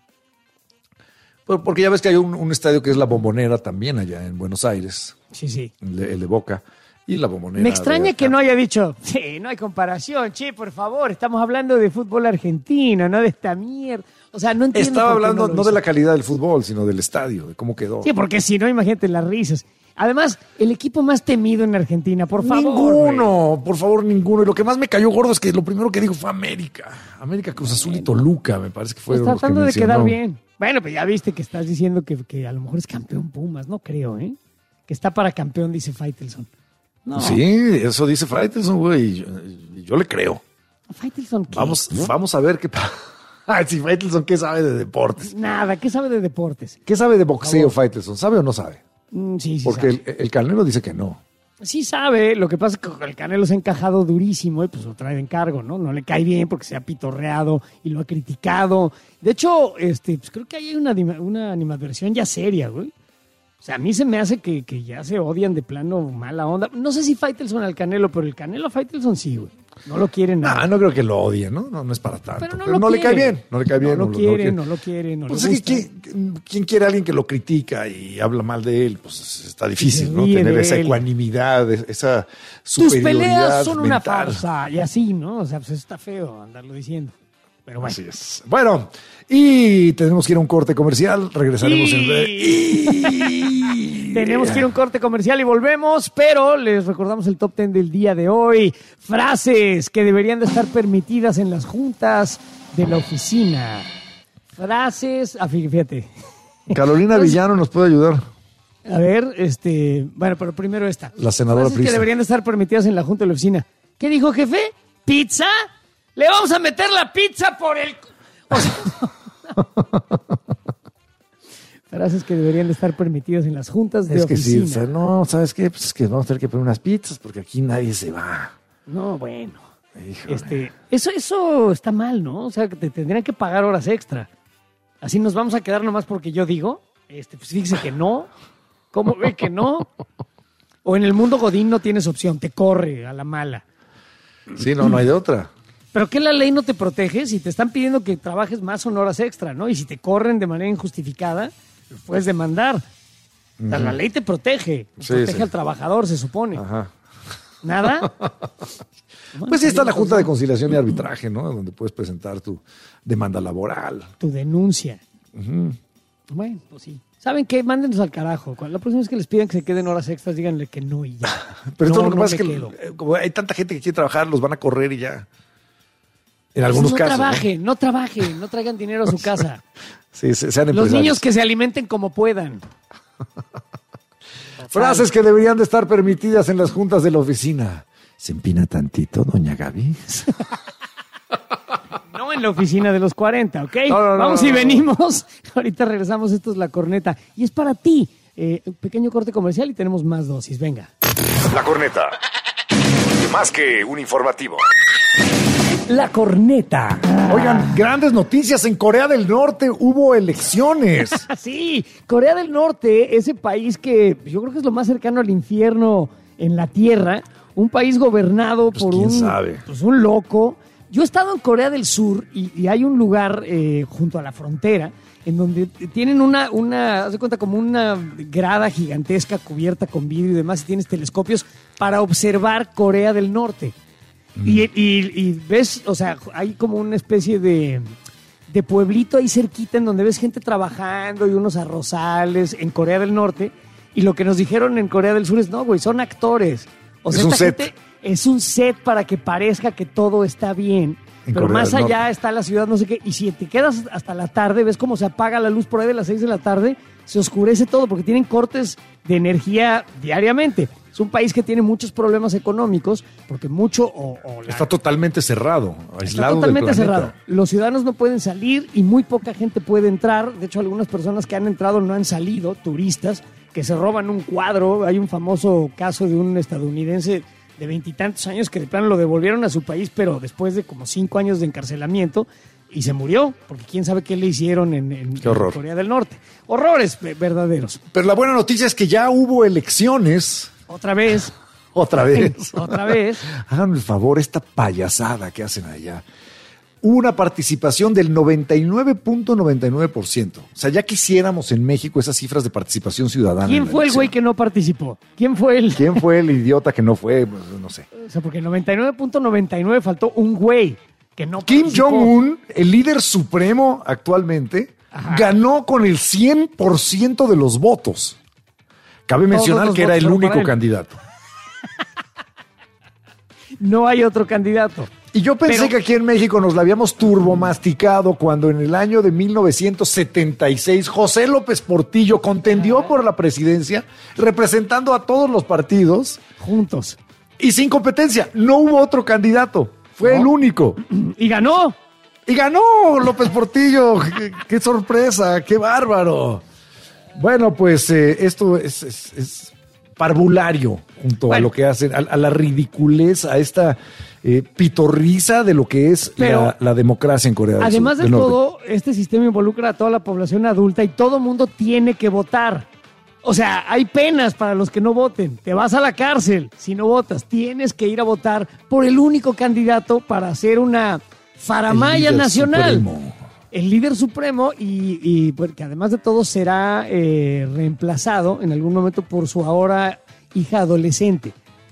Porque ya ves que hay un, un estadio que es la Bombonera también allá en Buenos Aires. Sí, sí. El de, el de Boca. Y la Bombonera. Me extraña que no haya dicho, sí, no hay comparación, che, por favor, estamos hablando de fútbol argentino, no de esta mierda. O sea, no entiendo. Estaba hablando no, no de la calidad del fútbol, sino del estadio, de cómo quedó. Sí, porque si no, imagínate las risas. Además, el equipo más temido en Argentina, por favor. Ninguno, güey. por favor, ninguno. Y lo que más me cayó gordo es que lo primero que dijo fue América. América, Cruz Azul y Toluca, me parece que fue. Pues tratando de quedar bien. Bueno, pues ya viste que estás diciendo que, que a lo mejor es campeón Pumas, no creo, ¿eh? Que está para campeón, dice Faitelson. No. Sí, eso dice Faitelson, güey, y yo, y yo le creo. ¿Faitelson qué? Vamos, ¿no? Vamos a ver qué pasa. Ay, sí, Faitelson, ¿qué sabe de deportes? Nada, ¿qué sabe de deportes? ¿Qué sabe de boxeo, Faitelson? ¿Sabe o no sabe? Mm, sí, sí. Porque sabe. El, el Canelo dice que no. Sí sabe, lo que pasa es que el Canelo se ha encajado durísimo y pues lo trae de encargo, ¿no? No le cae bien porque se ha pitorreado y lo ha criticado. De hecho, este, pues creo que ahí hay una, una animadversión ya seria, güey. O sea, a mí se me hace que, que ya se odian de plano mala onda. No sé si Faitelson al Canelo, pero el Canelo a Faitelson sí, güey. No lo quieren nada. Ah, no creo que lo odien, ¿no? No, no es para tanto. Pero no, pero no le cae bien, no le cae bien. No, no lo, quiere, quiere, no lo quiere, no pues le gusta. ¿quién, ¿Quién quiere a alguien que lo critica y habla mal de él? Pues está difícil, ¿no? Ríe Tener de esa él. ecuanimidad, esa Tus superioridad peleas son una mental. farsa y así, ¿no? O sea, pues está feo andarlo diciendo. Pero bueno. Así es. Bueno, y tenemos que ir a un corte comercial. Regresaremos y... en breve. Y... Tenemos que ir a un corte comercial y volvemos, pero les recordamos el top ten del día de hoy. Frases que deberían de estar permitidas en las juntas de la oficina. Frases... Ah, fíjate. Carolina Entonces, Villano nos puede ayudar. A ver, este... Bueno, pero primero esta. La senadora Frases Prisa. que deberían de estar permitidas en la junta de la oficina. ¿Qué dijo, jefe? ¿Pizza? ¡Le vamos a meter la pizza por el... O sea, frases que deberían de estar permitidas en las juntas de Es que oficina. sí, o sea, no, ¿sabes qué? Pues es que vamos a tener que poner unas pizzas porque aquí nadie se va. No, bueno. Híjole. Este, eso, eso está mal, ¿no? O sea, que te tendrían que pagar horas extra. Así nos vamos a quedar nomás porque yo digo. Este, pues fíjese que no. ¿Cómo ve que no? O en el mundo godín no tienes opción, te corre a la mala. Sí, no, no hay de otra. ¿Pero qué la ley no te protege si te están pidiendo que trabajes más son horas extra, ¿no? Y si te corren de manera injustificada, lo puedes demandar. O sea, la ley te protege. Sí, protege sí. al trabajador, se supone. Ajá. ¿Nada? Pues sí está la Junta de Conciliación y Arbitraje, ¿no? Donde puedes presentar tu demanda laboral. Tu denuncia. Uh-huh. Bueno, pues sí. ¿Saben qué? Mándenos al carajo. Cuando la próxima vez que les pidan que se queden horas extras, díganle que no y ya. Pero no, esto lo que no pasa es me que quedo. eh, como hay tanta gente que quiere trabajar, los van a correr y ya. En algunos no casos. Trabajen, ¿no? no trabajen, no traigan dinero a su casa. Sí, se- sean Los empresarios. niños que se alimenten como puedan. Frases que deberían de estar permitidas en las juntas de la oficina. ¿Se empina tantito, doña Gaby? No en la oficina de los cuarenta, ¿ok? No, no, no, Vamos no, y no. venimos. Ahorita regresamos. Esto es La Corneta. Y es para ti. Eh, un pequeño corte comercial y tenemos más dosis. Venga. La Corneta. Más que un informativo. La Corneta. Oigan, grandes noticias. En Corea del Norte hubo elecciones. Sí, Corea del Norte, ese país que yo creo que es lo más cercano al infierno en la Tierra. Un país gobernado Pues, por quién un, sabe. pues, un loco. Yo he estado en Corea del Sur y, y hay un lugar eh, junto a la frontera en donde tienen una, una, haz de cuenta, como una grada gigantesca cubierta con vidrio y demás, y tienes telescopios para observar Corea del Norte. Y, y, y ves, o sea, hay como una especie de, de pueblito ahí cerquita en donde ves gente trabajando y unos arrozales en Corea del Norte. Y lo que nos dijeron en Corea del Sur es, no, güey, son actores. O sea, Es un esta set. gente es un set para que parezca que todo está bien. En Pero Corea más del allá Norte. está la ciudad, no sé qué. Y si te quedas hasta la tarde, ves cómo se apaga la luz por ahí de las seis de la tarde, se oscurece todo porque tienen cortes de energía diariamente. Es un país que tiene muchos problemas económicos porque mucho o, o la- Está totalmente cerrado, está aislado totalmente del planeta. cerrado. Los ciudadanos no pueden salir y muy poca gente puede entrar. De hecho, algunas personas que han entrado no han salido, turistas, que se roban un cuadro. Hay un famoso caso de un estadounidense de veintitantos años que de plano lo devolvieron a su país, pero después de como cinco años de encarcelamiento, y se murió, porque quién sabe qué le hicieron en, en- Qué horror. en Corea del Norte. Horrores ve- verdaderos. Pero la buena noticia es que ya hubo elecciones. Otra vez. Otra vez. Otra vez. Háganme el favor, esta payasada que hacen allá. Hubo una participación del noventa y nueve punto noventa y nueve por ciento. O sea, ya quisiéramos en México esas cifras de participación ciudadana. ¿Quién en la fue el elección. güey que no participó? ¿Quién fue el...? ¿Quién fue el idiota que no fue? Pues, no sé. O sea, porque noventa y nueve punto noventa y nueve faltó un güey que no Kim participó. Jong-un, el líder supremo actualmente, ganó con el cien por ciento de los votos. Cabe Todos mencionar los que era votos el fueron único para él. candidato. No hay otro candidato. Y yo pensé Pero- que aquí en México nos la habíamos turbomasticado cuando en el año de mil novecientos setenta y seis José López Portillo contendió por la presidencia representando a todos los partidos. Juntos. Y sin competencia. No hubo otro candidato. Fue el único. Y ganó. Y ganó López Portillo. qué, qué sorpresa, qué bárbaro. Bueno, pues eh, esto es, es- es parvulario junto a Bueno. lo que hacen, a, a la ridiculez, a esta eh, pitorriza de lo que es Pero, la, la democracia en Corea del Además Sur, de del Norte. todo, este sistema involucra a toda la población adulta y todo mundo tiene que votar. O sea, hay penas para los que no voten. Te vas a la cárcel si no votas. Tienes que ir a votar por el único candidato para hacer una faramaya El líder nacional. supremo. El líder supremo y, y porque además de todo será eh, reemplazado en algún momento por su ahora hija adolescente.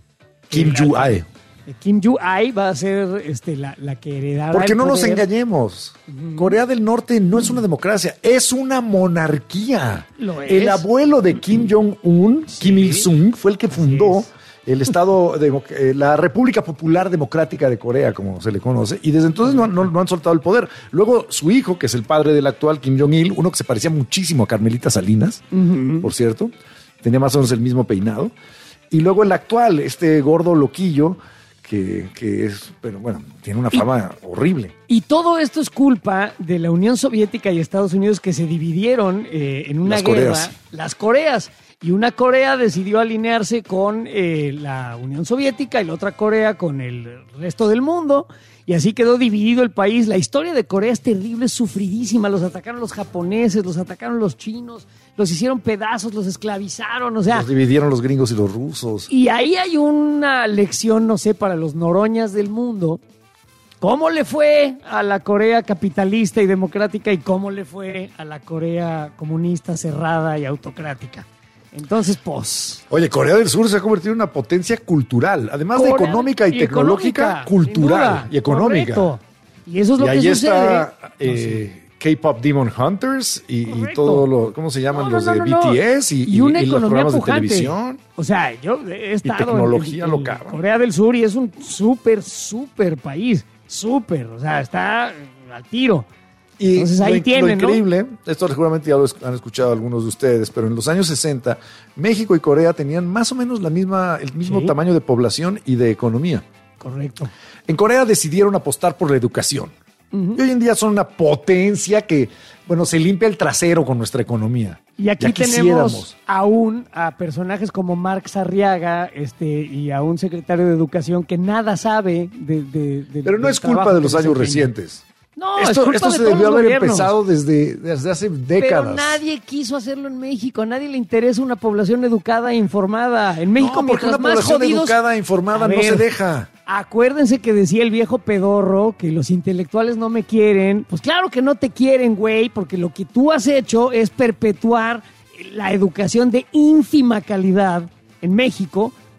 Kim Ju-ae. Kim Ju-ae va a ser este, la, la que heredará Porque el no nos poder. engañemos. Corea del Norte no es una democracia, es una monarquía. Lo es. El abuelo de Kim Jong-un, Kim Il-sung, fue el que fundó el Estado, de, eh, la República Popular Democrática de Corea, como se le conoce, y desde entonces no, no- no han soltado el poder. Luego su hijo, que es el padre del actual Kim Jong-il, uno que se parecía muchísimo a Carmelita Salinas, por cierto, tenía más o menos el mismo peinado. Y luego el actual, este gordo loquillo, que, que es, pero bueno, tiene una fama horrible. Y todo esto es culpa de la Unión Soviética y Estados Unidos que se dividieron eh, en una Las guerra. Coreas. Las Coreas. Y una Corea decidió alinearse con eh, la Unión Soviética y la otra Corea con el resto del mundo. Y así quedó dividido el país. La historia de Corea es terrible, es sufridísima. Los atacaron los japoneses, los atacaron los chinos, los hicieron pedazos, los esclavizaron. O sea, Los dividieron los gringos y los rusos. y ahí hay una lección, no sé, para los noroñas del mundo. ¿Cómo le fue a la Corea capitalista y democrática y cómo le fue a la Corea comunista cerrada y autocrática? Entonces, pues... Oye, Corea del Sur se ha convertido en una potencia cultural, además de Corea económica y, y tecnológica, económica, cultural sin duda, y económica. correcto. Y eso es lo y que ahí sucede. está eh, K-Pop Demon Hunters y, y todo lo, ¿cómo se llaman? No, no, los no, de no, no. B T S y, Y una y- y los economía programas de pujante. televisión. O sea, yo he estado en- tecnología en, en loca, ¿no? Corea del Sur y es un súper, súper país. Súper. O sea, está al tiro. Y Entonces ahí lo, tienen, lo ¿no? increíble, esto seguramente ya lo es- han escuchado algunos de ustedes, pero en los años sesenta, México y Corea tenían más o menos la misma, el mismo Sí. tamaño de población y de economía. Correcto. En Corea decidieron apostar por la educación. Ujú. Y hoy en día son una potencia que, bueno, se limpia el trasero con nuestra economía. Y aquí Ya tenemos quisiéramos. aún a personajes como Marx Arriaga este, y a un secretario de Educación que nada sabe de... de- de- Pero no del es culpa trabajo de que los años desempeña. recientes. No, es esto culpa esto de se todos debió los haber gobiernos. empezado desde, desde hace décadas. Pero nadie quiso hacerlo en México. A nadie le interesa una población educada e informada. En México, No, porque mientras una más población jodidos... educada e informada A no ver, se deja. Acuérdense que decía el viejo pedorro que los intelectuales no me quieren. Pues claro que no te quieren, güey, porque lo que tú has hecho es perpetuar la educación de ínfima calidad en México,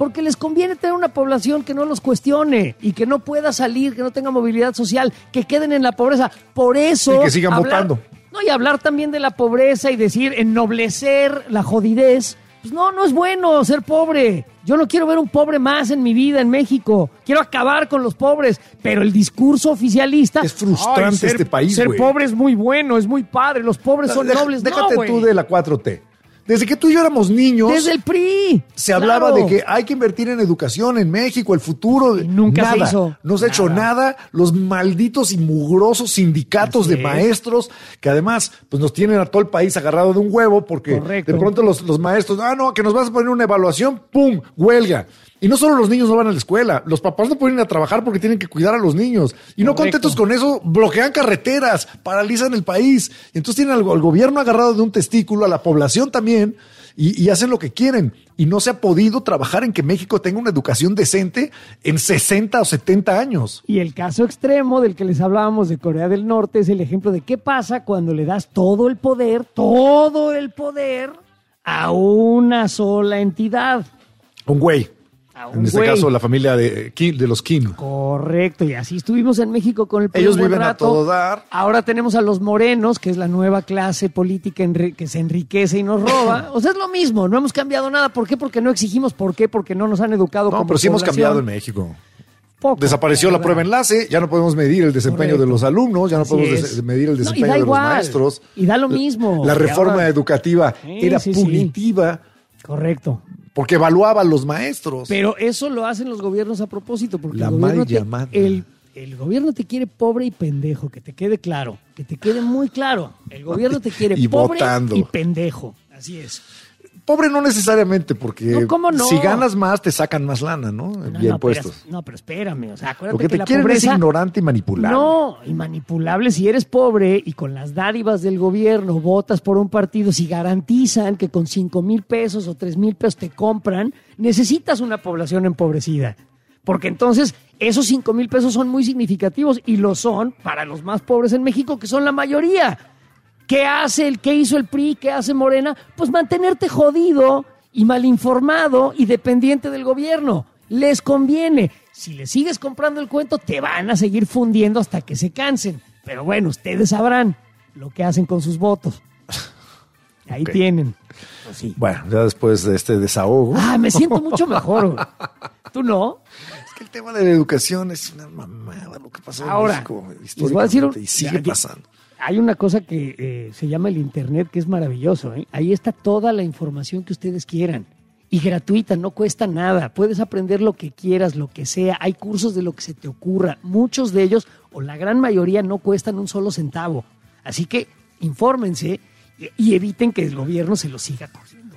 porque les conviene tener una población que no los cuestione y que no pueda salir, que no tenga movilidad social, que queden en la pobreza. Por eso... Y que sigan hablar, votando. No, y hablar también de la pobreza y decir, ennoblecer la jodidez. Pues no, no es bueno ser pobre. Yo no quiero ver un pobre más en mi vida en México. Quiero acabar con los pobres. Pero el discurso oficialista... Es frustrante ay, ser, este país, Ser güey. pobre es muy bueno, es muy padre. Los pobres son Deja- nobles. Déjate no, tú güey. de la cuatro T. Desde que tú y yo éramos niños... Desde el P R I. Se hablaba Claro. de que hay que invertir en educación en México, el futuro. Y nunca nada, se hizo. No se ha hecho nada. Los malditos y mugrosos sindicatos Así de es. maestros, que además pues nos tienen a todo el país agarrado de un huevo, porque Correcto. de pronto los, los maestros, ah, no, que nos vas a poner una evaluación, ¡pum! Huelga. Y no solo los niños no van a la escuela, los papás no pueden ir a trabajar porque tienen que cuidar a los niños. Y no Correcto. contentos con eso, bloquean carreteras, paralizan el país. Y entonces tienen al, al gobierno agarrado de un testículo, a la población también, y, y hacen lo que quieren. Y no se ha podido trabajar en que México tenga una educación decente en sesenta o setenta años. Y el caso extremo del que les hablábamos de Corea del Norte es el ejemplo de qué pasa cuando le das todo el poder, todo el poder a una sola entidad. Un güey. A un En este güey. caso, la familia de, Kim- de los Kim. Correcto, y así estuvimos en México con el P R I Ellos un buen viven a rato. todo dar. Ahora tenemos a los morenos, que es la nueva clase política enri- que se enriquece y nos roba. O sea, es lo mismo, no hemos cambiado nada. ¿Por qué? Porque no exigimos. ¿Por qué? Porque no nos han educado No, como pero sí hemos población. cambiado en México. Poco, Desapareció la verdad. prueba enlace, ya no podemos medir el desempeño Correcto. de los alumnos, ya no Así podemos es. des- medir el No, y desempeño da de igual, los maestros. y da lo mismo. La Y reforma ahora- educativa Sí, era sí, sí. punitiva Correcto. porque evaluaba a los maestros. Pero eso lo hacen los gobiernos a propósito, porque La el gobierno, mal te, llamada. el, el gobierno te quiere pobre y pendejo, que te quede claro, que te quede muy claro. El gobierno te quiere Y pobre votando. y pendejo. Así es. Pobre no necesariamente, porque No, ¿cómo no? si ganas más, te sacan más lana, ¿no? No, Vía no, pero, impuestos. no, pero espérame, o sea, acuérdate Lo que que te la quieren pobreza... es ignorante y manipulable. No, y manipulable si eres pobre y con las dádivas del gobierno votas por un partido, si garantizan que con cinco mil pesos o tres mil pesos te compran, necesitas una población empobrecida. Porque entonces esos cinco mil pesos son muy significativos y lo son para los más pobres en México, que son la mayoría. ¿Qué hace el, qué hizo el P R I? ¿Qué hace Morena? Pues mantenerte jodido y mal informado y dependiente del gobierno. Les conviene. Si les sigues comprando el cuento, te van a seguir fundiendo hasta que se cansen. Pero bueno, ustedes sabrán lo que hacen con sus votos. Ahí Ok. tienen. Pues sí. Bueno, ya después de este desahogo. Ah, me siento mucho mejor. Güey. ¿Tú no? Es que el tema de la educación es una mamada lo que pasa en Ahora, México les voy a decir un- históricamente, y sigue ya- pasando. Hay una cosa que eh, se llama el Internet, que es maravilloso, ¿eh? Ahí está toda la información que ustedes quieran. Y gratuita, no cuesta nada. Puedes aprender lo que quieras, lo que sea. Hay cursos de lo que se te ocurra. Muchos de ellos, o la gran mayoría, no cuestan un solo centavo. Así que infórmense y, y eviten que el gobierno se los siga cogiendo.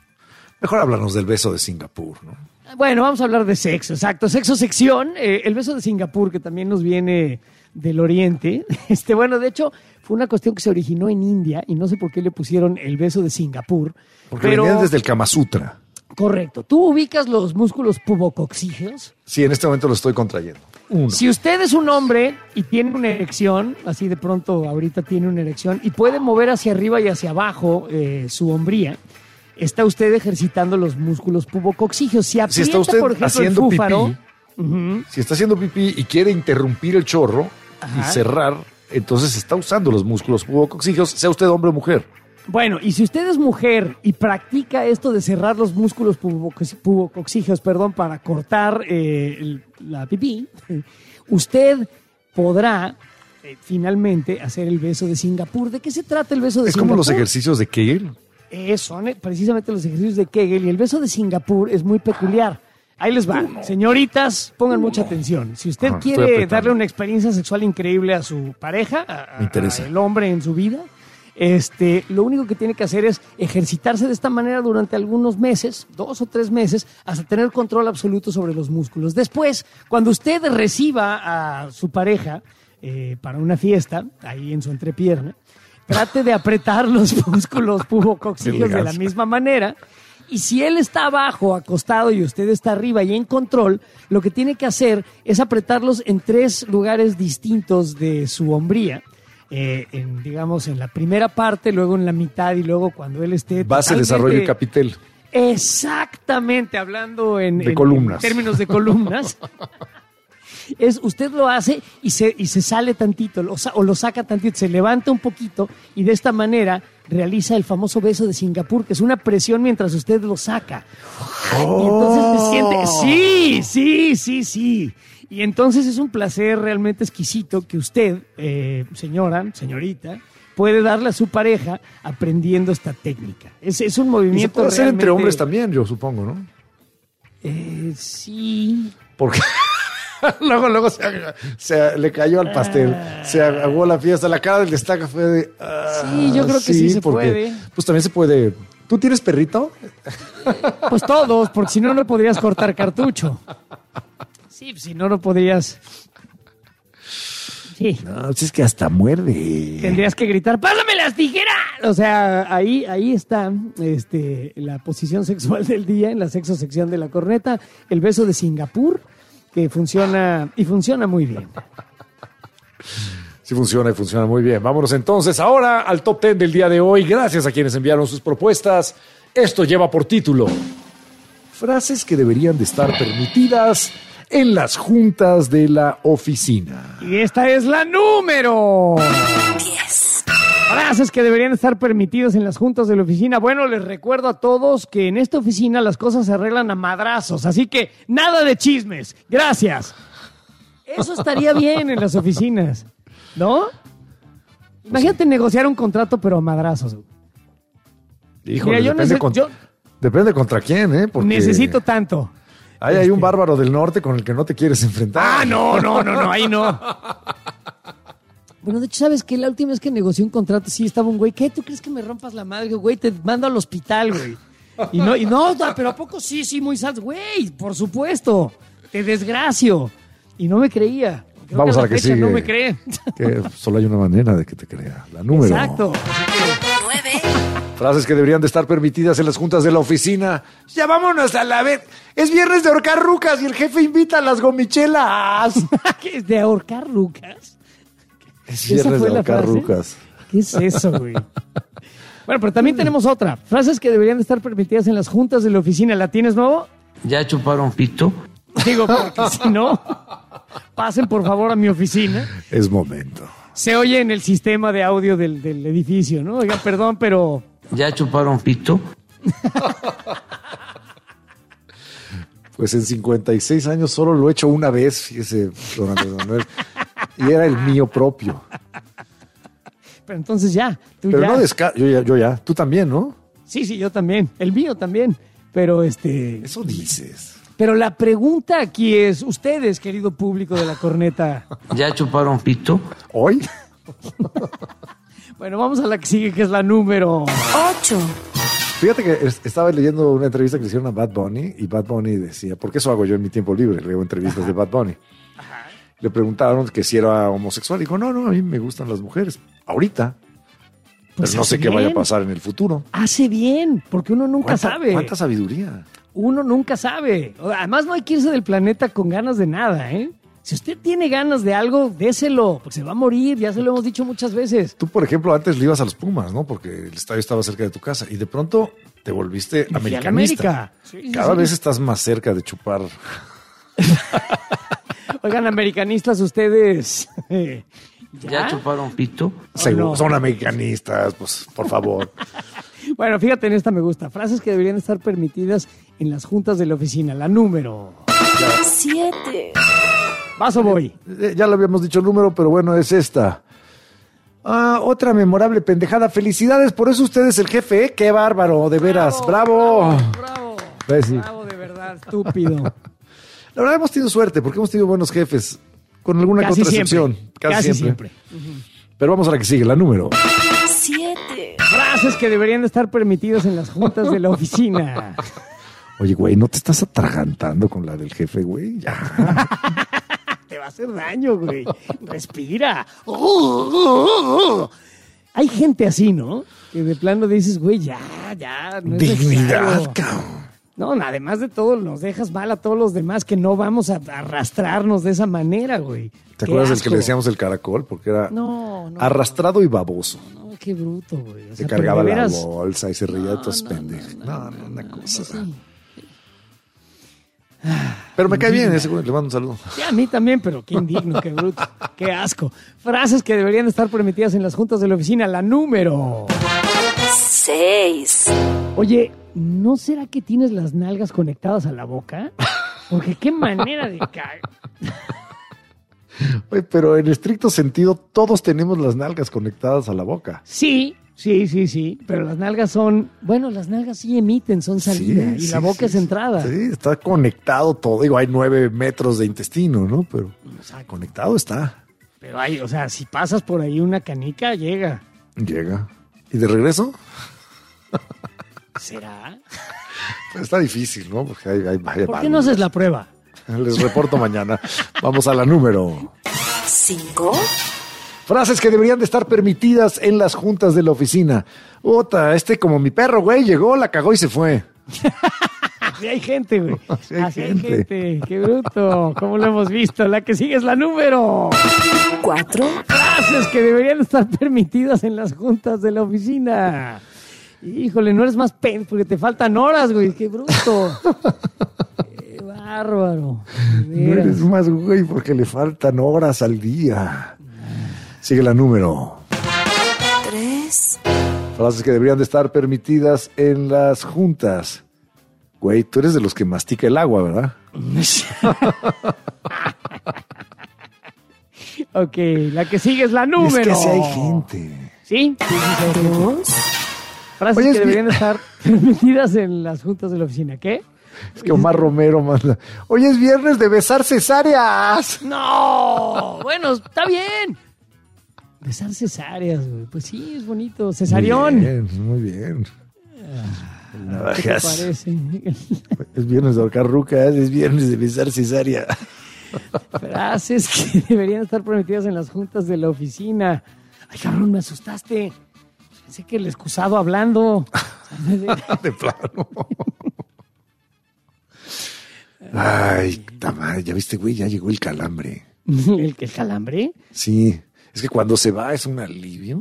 Mejor háblanos del beso de Singapur, ¿no? Bueno, vamos a hablar de sexo, exacto. Sexo sección, eh, el beso de Singapur, que también nos viene del Oriente. Este, bueno, de hecho, fue una cuestión que se originó en India y no sé por qué le pusieron el beso de Singapur. Porque pero, venían desde el Kama Sutra. Correcto. ¿Tú ubicas los músculos pubococcígeos? Sí, en este momento lo estoy contrayendo. Uno. Si usted es un hombre y tiene una erección, así de pronto ahorita tiene una erección, y puede mover hacia arriba y hacia abajo eh, su hombría, está usted ejercitando los músculos pubococcígeos. Si aprieta, Si está usted por ejemplo, haciendo el fúfaro, pipí, ujú, si está haciendo pipí y quiere interrumpir el chorro Ajá. y cerrar, entonces está usando los músculos pubococcígeos, sea usted hombre o mujer. bueno, y si usted es mujer y practica esto de cerrar los músculos pubococ- pubococcígeos, perdón, para cortar eh, el- la pipí, usted podrá eh, finalmente hacer el beso de Singapur. ¿De qué se trata el beso de Es Singapur? como los ejercicios de Kegel. Eh, son eh, precisamente los ejercicios de Kegel, y el beso de Singapur es muy peculiar. Ahí les va. Señoritas, pongan mucha atención. Si usted Ajá, estoy quiere apretando. darle una experiencia sexual increíble a su pareja, a- a- Me interesa. al hombre en su vida, este, lo único que tiene que hacer es ejercitarse de esta manera durante algunos meses, dos o tres meses, hasta tener control absoluto sobre los músculos. Después, cuando usted reciba a su pareja eh, para una fiesta, ahí en su entrepierna, trate de apretar los músculos pubococcígeos de la misma manera. Y si él está abajo, acostado, y usted está arriba y en control, lo que tiene que hacer es apretarlos en tres lugares distintos de su hombría. Eh, en, digamos, en la primera parte, luego en la mitad y luego cuando él esté Base, totalmente- desarrollo y capitel. Exactamente, hablando en, De en- columnas. en términos de columnas. Es, usted lo hace y se, y se sale tantito, lo sa- o lo saca tantito, se levanta un poquito y de esta manera realiza el famoso beso de Singapur, que es una presión mientras usted lo saca. Y entonces se siente, sí, sí, sí, sí. Y entonces es un placer realmente exquisito que usted, eh, señora, señorita, puede darle a su pareja aprendiendo esta técnica. Es, es un Y se movimiento puede hacer entre realmente- hombres también, yo supongo, ¿no? Eh, sí. Porque luego, luego se, se le cayó al pastel, se aguó la fiesta, la cara del destaca fue de... ah, Sí, yo creo que sí se puede. Pues también se puede... ¿Tú tienes perrito? Pues todos, porque si no, no podrías cortar cartucho. Sí, si no, no podrías. Sí. No, si es que hasta muerde. Tendrías que gritar, ¡pásame las tijeras! O sea, ahí, ahí está este, la posición sexual del día, en la sexo sección de la corneta, el beso de Singapur, que funciona, y funciona muy bien. Sí funciona y funciona muy bien. Vámonos entonces ahora al top ten del día de hoy. Gracias a quienes enviaron sus propuestas. Esto lleva por título frases que deberían de estar permitidas en las juntas de la oficina. Y esta es la número diez. Frases que deberían estar permitidas en las juntas de la oficina. Bueno, les recuerdo a todos que en esta oficina las cosas se arreglan a madrazos, así que nada de chismes. Gracias. Eso estaría bien en las oficinas, ¿no? Imagínate negociar un contrato pero a madrazos. Híjole, Mira, yo depende, nece- con- yo depende contra quién, ¿eh? Porque necesito tanto. ahí hay un bárbaro del norte con el que no te quieres enfrentar. Ah, no, no, no, no, ahí no. Bueno, de hecho, ¿sabes qué? La última vez que negocié un contrato, sí, estaba un güey, ¿qué? ¿Tú crees que me rompas la madre? Güey, te mando al hospital, güey. Y no, y no, no, pero ¿a poco sí, sí, muy sad? Güey, por supuesto, te desgracio. Y no me creía. Creo Vamos que a a la que fecha sigue. no me cree. Que solo hay una manera de que te crea. La número. Exacto. Frases que deberían de estar permitidas en las juntas de la oficina. Ya vámonos a la vez. Es viernes de ahorcar rucas y el jefe invita a las gomichelas. ¿Qué es de ahorcar rucas? Es ¿Esa viernes fue de la ahorcar frase? rucas. ¿Qué es eso, güey? Bueno, pero también tenemos otra. Frases que deberían de estar permitidas en las juntas de la oficina. ¿La tienes, nuevo? ¿Ya chuparon pito? Digo, porque si no, pasen por favor a mi oficina. Es momento. Se oye en el sistema de audio del, del edificio, ¿no? Oigan, perdón, pero... ¿Ya chuparon pito? Pues en cincuenta y seis años solo lo he hecho una vez, fíjese, don Andrés Manuel. Y era el mío propio. Pero entonces ya, tú Pero ya. no desca... Yo ya, yo ya. Tú también, ¿no? Sí, sí, yo también. El mío también. Pero este... Eso dices. Pero la pregunta aquí es, ustedes, querido público de la corneta... ¿Ya chuparon pito? ¿Hoy? Bueno, vamos a la que sigue, que es la número... Ocho. Fíjate que es- estaba leyendo una entrevista que le hicieron a Bad Bunny y Bad Bunny decía, porque eso hago yo en mi tiempo libre, leo entrevistas de Bad Bunny. Le preguntaron que si era homosexual. Dijo, no, no, a mí me gustan las mujeres. Ahorita. Pues pero no sé hace qué vaya a bien. pasar en el futuro. Hace bien, porque uno nunca ¿Cuánta- sabe. ¿Cuánta sabiduría? Uno nunca sabe. Además, no hay que irse del planeta con ganas de nada, ¿eh? Si usted tiene ganas de algo, déselo, porque se va a morir, ya se lo hemos dicho muchas veces. Tú, por ejemplo, antes le ibas a los Pumas, ¿no? Porque el estadio estaba cerca de tu casa y de pronto te volviste fui a la americanista. América. Sí, sí, Cada sí. vez estás más cerca de chupar. Oigan, americanistas, ustedes... eh, ¿Ya chuparon pito? Seguro, no. Son americanistas, pues, por favor. Bueno, fíjate, en esta me gusta. Frases que deberían estar permitidas en las juntas de la oficina. La número... Siete. ¿Vas o voy? Eh, Ya lo habíamos dicho el número, pero bueno, es esta. Ah, otra memorable pendejada. Felicidades, por eso usted es el jefe, ¿eh? ¡Qué bárbaro! De veras, ¡bravo! Bravo, Pues sí. bravo, de verdad, estúpido. La verdad hemos tenido suerte, porque hemos tenido buenos jefes, con alguna Casi contracepción. siempre, Casi, casi siempre. Pero vamos a la que sigue, la número. Siete. Frases que deberían de estar permitidas en las juntas de la oficina. Oye, güey, ¿no te estás atragantando con la del jefe, güey? Ya. Te va a hacer daño, güey. Respira. Hay gente así, ¿no? Que de plano dices, güey, ya, ya. No es Dignidad, necesario. cabrón. No, además de todo, nos dejas mal a todos los demás que no vamos a arrastrarnos de esa manera, güey. ¿Te Qué acuerdas del que asco. le decíamos el caracol? Porque era No, no. arrastrado y baboso. No, qué bruto, güey. O Se sea, cargaba pero de la veras- bolsa y se reía No, todos no, pendejos. No, no, una cosa. sí. Pero me cae bien ese güey, le mando un saludo. Sí, a mí también, pero qué indigno, qué bruto, qué asco. Frases que deberían estar permitidas en las juntas de la oficina. La número seis. Oye, ¿no será que tienes las nalgas conectadas a la boca? Porque qué manera de caer. Oye, pero en estricto sentido, todos tenemos las nalgas conectadas a la boca. Sí, sí, sí, sí, pero las nalgas son, bueno, las nalgas sí emiten, son salida y Sí, la sí, boca sí, es entrada. Sí, está conectado todo. Digo, hay nueve metros de intestino, ¿no? Pero conectado está. Pero hay, o sea, si pasas por ahí una canica, llega. Llega. ¿Y de regreso? ¿Será? Pues está difícil, ¿no? Porque hay, hay, hay ¿Por qué no haces la prueba? Les reporto mañana. Vamos a la número cinco. Frases que deberían de estar permitidas en las juntas de la oficina. Ota, este como mi perro, güey, llegó, la cagó y se fue. Así hay gente, güey. Así hay Así hay gente. gente. Qué bruto. ¿Cómo lo hemos visto? La que sigue es la número cuatro. Frases que deberían estar permitidas en las juntas de la oficina. Híjole, no eres más pen porque te faltan horas, güey. Qué bruto. Qué bárbaro. De No veras. eres más, güey, porque le faltan horas al día. Sigue la número. tres. Frases que deberían de estar permitidas en las juntas. Güey, tú eres de los que mastica el agua, ¿verdad? Ok, la que sigue es la número. Es que sí hay gente. ¿Sí? Dos. Frases Oye, es que deberían bien- estar permitidas en las juntas de la oficina. ¿Qué? Es que Omar Romero manda. Hoy es viernes de besar cesáreas. ¡No! Bueno, está bien. Besar cesáreas, güey. Pues sí, es bonito. Cesarión. Muy bien, muy bien. ¿Qué te Navajas. parece? Es viernes de ahorcar rucas, es viernes de besar cesárea. Frases que deberían estar permitidas en las juntas de la oficina. Ay, cabrón, me asustaste. Pensé que el excusado hablando. De plano. Ay, ta madre, ya viste, güey, ya llegó el calambre. ¿El que el calambre? Sí, es que cuando se va es un alivio.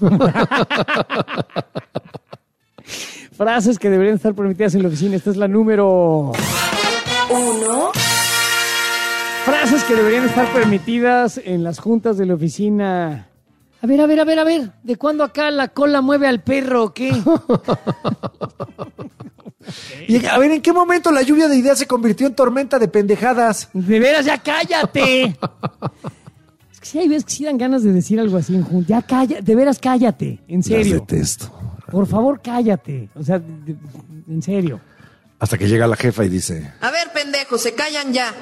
Frases que deberían estar permitidas en la oficina. Esta es la número uno. Frases que deberían estar permitidas en las juntas de la oficina. A ver, a ver, a ver, a ver. ¿De cuándo acá la cola mueve al perro o qué? Y a ver, ¿en qué momento la lluvia de ideas se convirtió en tormenta de pendejadas? De veras, ya cállate. Es que sí hay veces que sí dan ganas de decir algo así en junta. Ya cállate, de veras cállate, en serio. Las detesto. Por favor, cállate. O sea, de- de- en serio. Hasta que llega la jefa y dice... A ver, pendejos, se callan ya.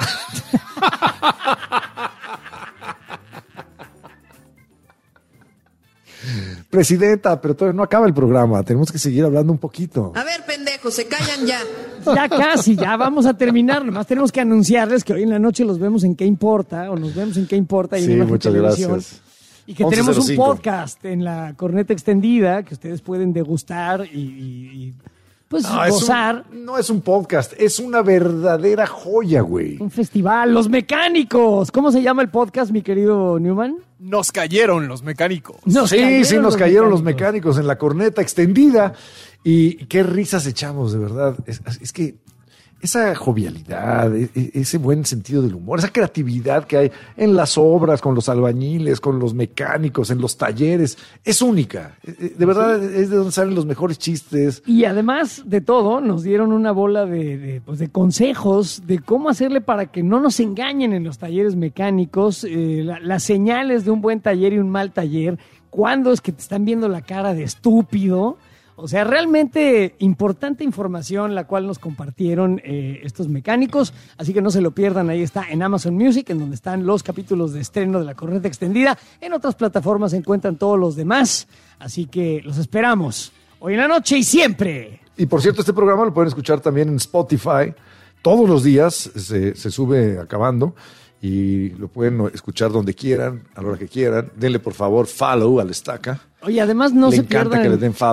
Presidenta, pero todavía no acaba el programa. Tenemos que seguir hablando un poquito. A ver, pendejos, se callan ya. Ya casi, ya vamos a terminar. Nomás tenemos que anunciarles que hoy en la noche los vemos en Qué Importa, o nos vemos en Qué Importa. Y Sí, en Imagen muchas Televisión. gracias. Y que once tenemos cero un cinco. podcast en la corneta extendida que ustedes pueden degustar y, y- y, pues No, es gozar. un- no es un podcast, es una verdadera joya, güey. Un festival. Los Mecánicos. ¿Cómo se llama el podcast, mi querido Newman? Nos cayeron los mecánicos. Nos sí, cayeron sí, nos los cayeron los mecánicos. mecánicos en la corneta extendida. Y qué risas echamos, de verdad. Es, es que esa jovialidad, e- e- ese buen sentido del humor, esa creatividad que hay en las obras, con los albañiles, con los mecánicos, en los talleres, es única. Eh, eh, De verdad, es de donde salen los mejores chistes. Y además de todo, nos dieron una bola de, de, pues, de consejos de cómo hacerle para que no nos engañen en los talleres mecánicos, eh, la- las señales de un buen taller y un mal taller, cuándo es que te están viendo la cara de estúpido. O sea, realmente importante información la cual nos compartieron eh, estos mecánicos, así que no se lo pierdan, ahí está en Amazon Music, en donde están los capítulos de estreno de la corneta extendida. En otras plataformas se encuentran todos los demás, así que los esperamos hoy en la noche y siempre. Y por cierto, este programa lo pueden escuchar también en Spotify. Todos los días se, se sube acabando y lo pueden escuchar donde quieran, a la hora que quieran. Denle por favor follow al Estaca. Oye, además no Le se encanta pierdan que le den follow.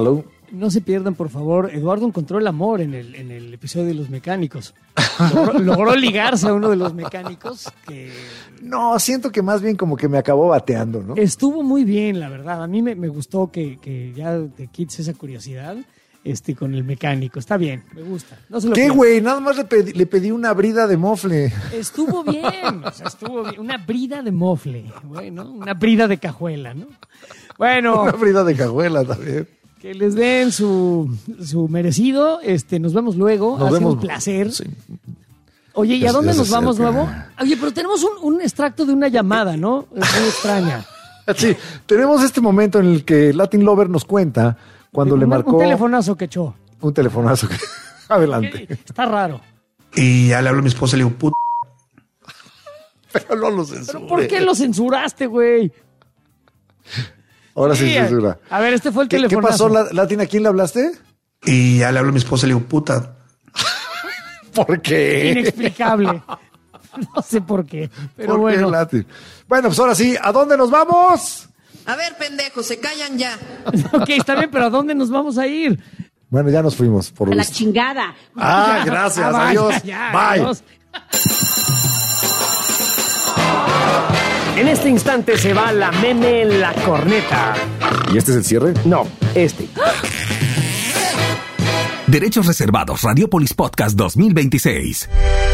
No se pierdan, por favor. Eduardo encontró el amor en el, en el episodio de los mecánicos. Logró, logró ligarse a uno de los mecánicos que... No, siento que más bien como que me acabó bateando, ¿no? Estuvo muy bien, la verdad. A mí me, me gustó que, que ya te quites esa curiosidad este, con el mecánico. Está bien, me gusta. No se lo ¿Qué, pierdan. güey? Nada más le pedí, le pedí una brida de mofle. Estuvo bien, o sea, estuvo bien. Una brida de mofle, bueno, una brida de cajuela, ¿no? Bueno. Una brida de cajuela también. Que les den su, su merecido. Este, nos vemos luego. Nos ha sido vemos. un placer. Sí. Oye, ¿y a Ya- dónde ya se nos vamos acerca. luego? Oye, pero tenemos un, un extracto de una llamada, ¿no? Es muy extraña. Sí, tenemos este momento en el que Latin Lover nos cuenta cuando le Un- marcó Un telefonazo que echó. un telefonazo. que- Adelante. Está raro. Y ya le hablo a mi esposa y le digo, puta. Pero no lo censure. ¿Pero por qué lo censuraste, güey? Ahora sí, Sí, censura. A ver, este fue el ¿Qué, ¿Qué telefonazo. pasó, La- Latin? ¿A quién le hablaste? Y ya le hablo a mi esposa y le digo, puta. ¿Por qué? Inexplicable. No sé por qué, pero ¿Por qué, bueno. Latin? Bueno, pues ahora sí, ¿a dónde nos vamos? A ver, pendejos, se callan ya. Ok, está bien, pero ¿a dónde nos vamos a ir? Bueno, ya nos fuimos, por A lo la visto. chingada. Ah, gracias, Ah, vaya, adiós. ya, Bye. adiós. En este instante se va la meme en la corneta. ¿Y este es el cierre? No, este. Derechos reservados, Radiopolis Podcast dos mil veintiséis.